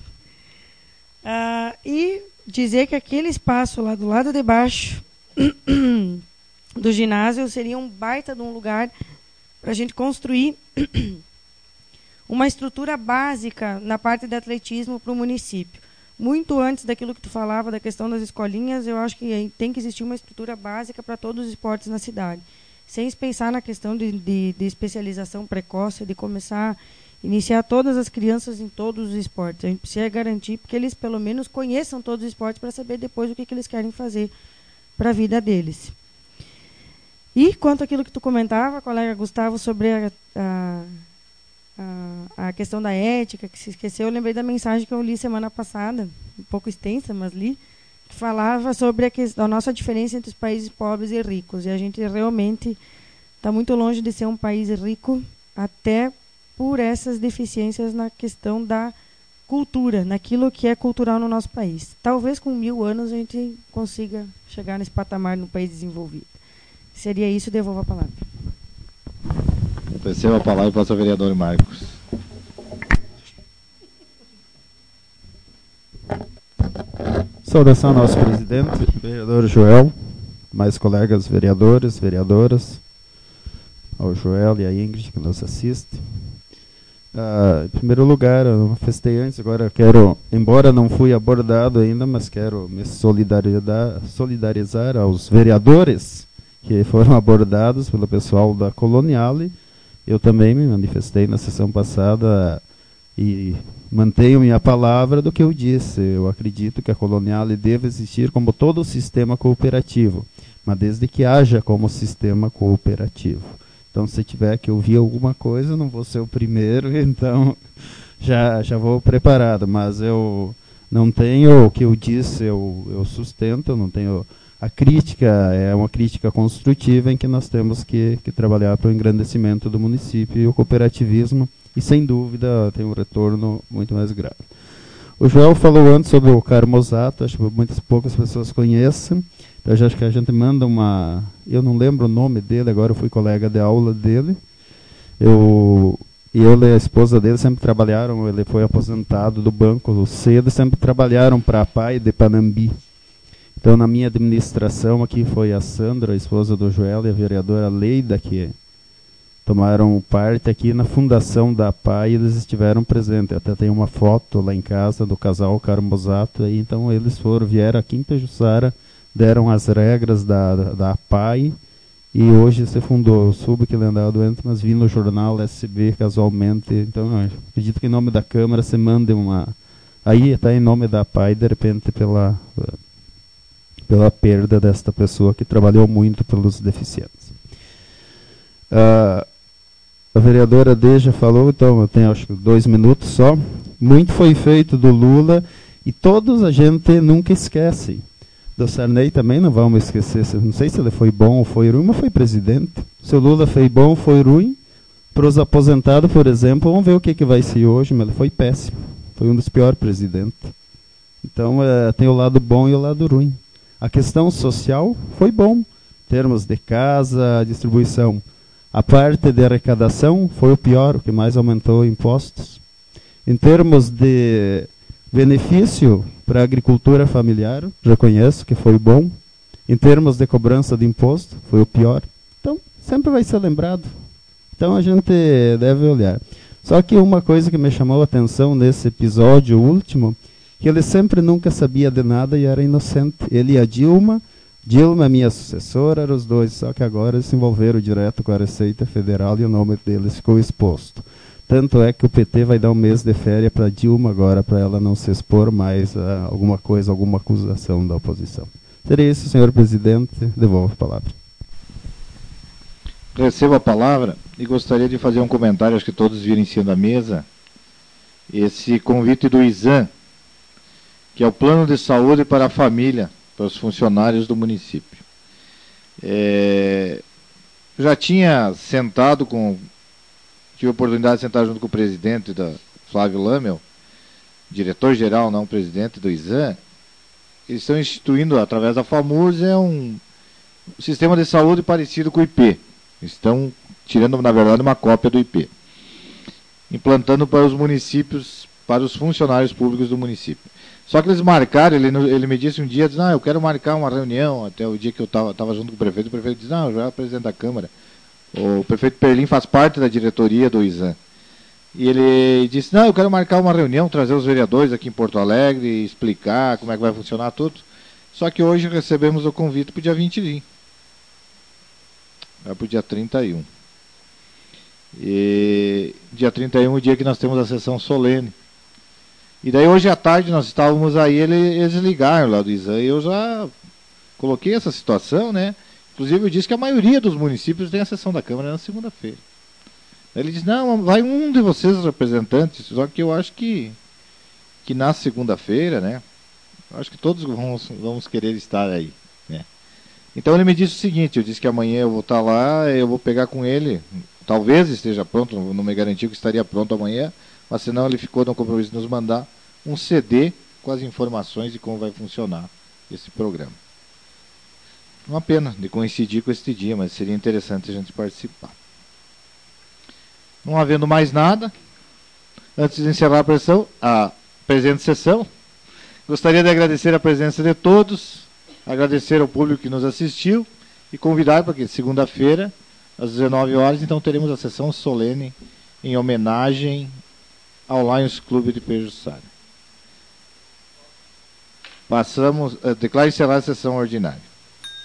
Ah, e dizer que aquele espaço lá do lado de baixo do ginásio seria um baita de um lugar para a gente construir uma estrutura básica na parte de atletismo para o município. Muito antes daquilo que tu falava, da questão das escolinhas, eu acho que tem que existir uma estrutura básica para todos os esportes na cidade. Sem pensar na questão de, de, de especialização precoce, de começar a iniciar todas as crianças em todos os esportes. A gente precisa garantir que eles, pelo menos, conheçam todos os esportes para saber depois o que, que eles querem fazer para a vida deles. E quanto àquilo que tu comentava, colega Gustavo, sobre a, a, a, a questão da ética, que se esqueceu, eu lembrei da mensagem que eu li semana passada, um pouco extensa, mas li, que falava sobre a, questão, a nossa diferença entre os países pobres e ricos. E a gente realmente está muito longe de ser um país rico, até por essas deficiências na questão da cultura, naquilo que é cultural no nosso país. Talvez com mil anos a gente consiga chegar nesse patamar no país desenvolvido. Seria isso, devolvo a palavra. Recebo a palavra para o vereador Marcos. Saudação ao nosso presidente, vereador Joel, mais colegas vereadores, vereadoras, ao Joel e à Ingrid que nos assistem. Uh, em primeiro lugar, eu manifestei antes, agora eu quero, embora não fui abordado ainda, mas quero me solidarizar, solidarizar aos vereadores que foram abordados pelo pessoal da Coloniale. Eu também me manifestei na sessão passada e mantenho minha palavra do que eu disse. Eu acredito que a Coloniale deve existir como todo o sistema cooperativo, mas desde que haja como sistema cooperativo. Então, se tiver que ouvir alguma coisa, não vou ser o primeiro, então já, já vou preparado. Mas eu não tenho, o que eu disse, eu, eu sustento, eu não tenho... A crítica é uma crítica construtiva em que nós temos que, que trabalhar para o engrandecimento do município e o cooperativismo, e sem dúvida tem um retorno muito mais grave. O Joel falou antes sobre o Carmozato, acho que muitas poucas pessoas conhecem. Eu já acho que a gente manda uma... Eu não lembro o nome dele, agora eu fui colega de aula dele. Eu, ele e a esposa dele sempre trabalharam, ele foi aposentado do banco cedo, sempre trabalharam para a P A I de Panambi. Então, na minha administração aqui foi a Sandra, a esposa do Joel, e a vereadora Leida, que tomaram parte aqui na fundação da P A I, eles estiveram presentes. Até tem uma foto lá em casa do casal Carmozato, aí, então eles foram, vieram aqui em Pejuçara, deram as regras da, da, da P A I, e hoje se fundou. Eu soube que ele andava doente, mas vi no jornal S B casualmente. Então, eu acredito que em nome da Câmara se mande uma... Aí está em nome da P A I, de repente, pela, pela perda desta pessoa que trabalhou muito pelos deficientes. Uh, a vereadora Deja falou, então eu tenho acho que dois minutos só. Muito foi feito do Lula, e todos a gente nunca esquece. Do Sarney também não vamos esquecer. Não sei se ele foi bom ou foi ruim, mas foi presidente. Se o Lula foi bom ou foi ruim, para os aposentados, por exemplo, vamos ver o que, que vai ser hoje, mas ele foi péssimo. Foi um dos piores presidentes. Então, é, tem o lado bom e o lado ruim. A questão social foi bom, em termos de casa, distribuição. A parte de arrecadação foi o pior, o que mais aumentou impostos. Em termos de benefício para a agricultura familiar, já conheço que foi bom. Em termos de cobrança de imposto, foi o pior. Então, sempre vai ser lembrado. Então, a gente deve olhar. Só que uma coisa que me chamou a atenção nesse episódio último, que ele sempre nunca sabia de nada e era inocente. Ele e a Dilma, Dilma, minha sucessora, eram os dois, só que agora eles se envolveram direto com a Receita Federal e o nome deles ficou exposto. Tanto é que o P T vai dar um mês de férias para Dilma agora, para ela não se expor mais a alguma coisa, alguma acusação da oposição. Seria isso, senhor presidente. Devolvo a palavra. Recebo a palavra e gostaria de fazer um comentário, acho que todos viram em cima da mesa, esse convite do ISAM, que é o Plano de Saúde para a Família, para os funcionários do município. É, já tinha sentado com... Tive a oportunidade de sentar junto com o presidente, da Flávio Lamel, diretor-geral, não presidente do ISAM. Eles estão instituindo, através da FAMURS, um sistema de saúde parecido com o I P. Estão tirando, na verdade, uma cópia do I P. Implantando para os municípios, para os funcionários públicos do município. Só que eles marcaram, ele, ele me disse um dia, disse, não, eu quero marcar uma reunião, até o dia que eu estava junto com o prefeito, o prefeito disse, não, eu já era presidente da Câmara. O prefeito Perlim faz parte da diretoria do ISAM. E ele disse, não, eu quero marcar uma reunião, trazer os vereadores aqui em Porto Alegre, explicar como é que vai funcionar tudo. Só que hoje recebemos o convite para o dia vinte e um. É para o dia trinta e um. E dia trinta e um é o dia que nós temos a sessão solene. E daí hoje à tarde nós estávamos aí, eles ligaram lá do ISAM, e eu já coloquei essa situação, né? Inclusive eu disse que a maioria dos municípios tem a sessão da Câmara na segunda-feira. Ele disse, não, vai um de vocês representantes, só que eu acho que, que na segunda-feira, né? Eu acho que todos vamos, vamos querer estar aí, né? Então ele me disse o seguinte, eu disse que amanhã eu vou estar lá, eu vou pegar com ele, talvez esteja pronto, não me garantiu que estaria pronto amanhã, mas senão ele ficou no compromisso de nos mandar um C D com as informações de como vai funcionar esse programa. Uma pena de coincidir com este dia, mas seria interessante a gente participar. Não havendo mais nada, antes de encerrar a, pressão, a presente sessão, gostaria de agradecer a presença de todos, agradecer ao público que nos assistiu e convidar para que segunda-feira, às dezenove horas, então teremos a sessão solene em homenagem ao Lions Clube de Pejuçara. Passamos, uh, declaro encerrar a sessão ordinária.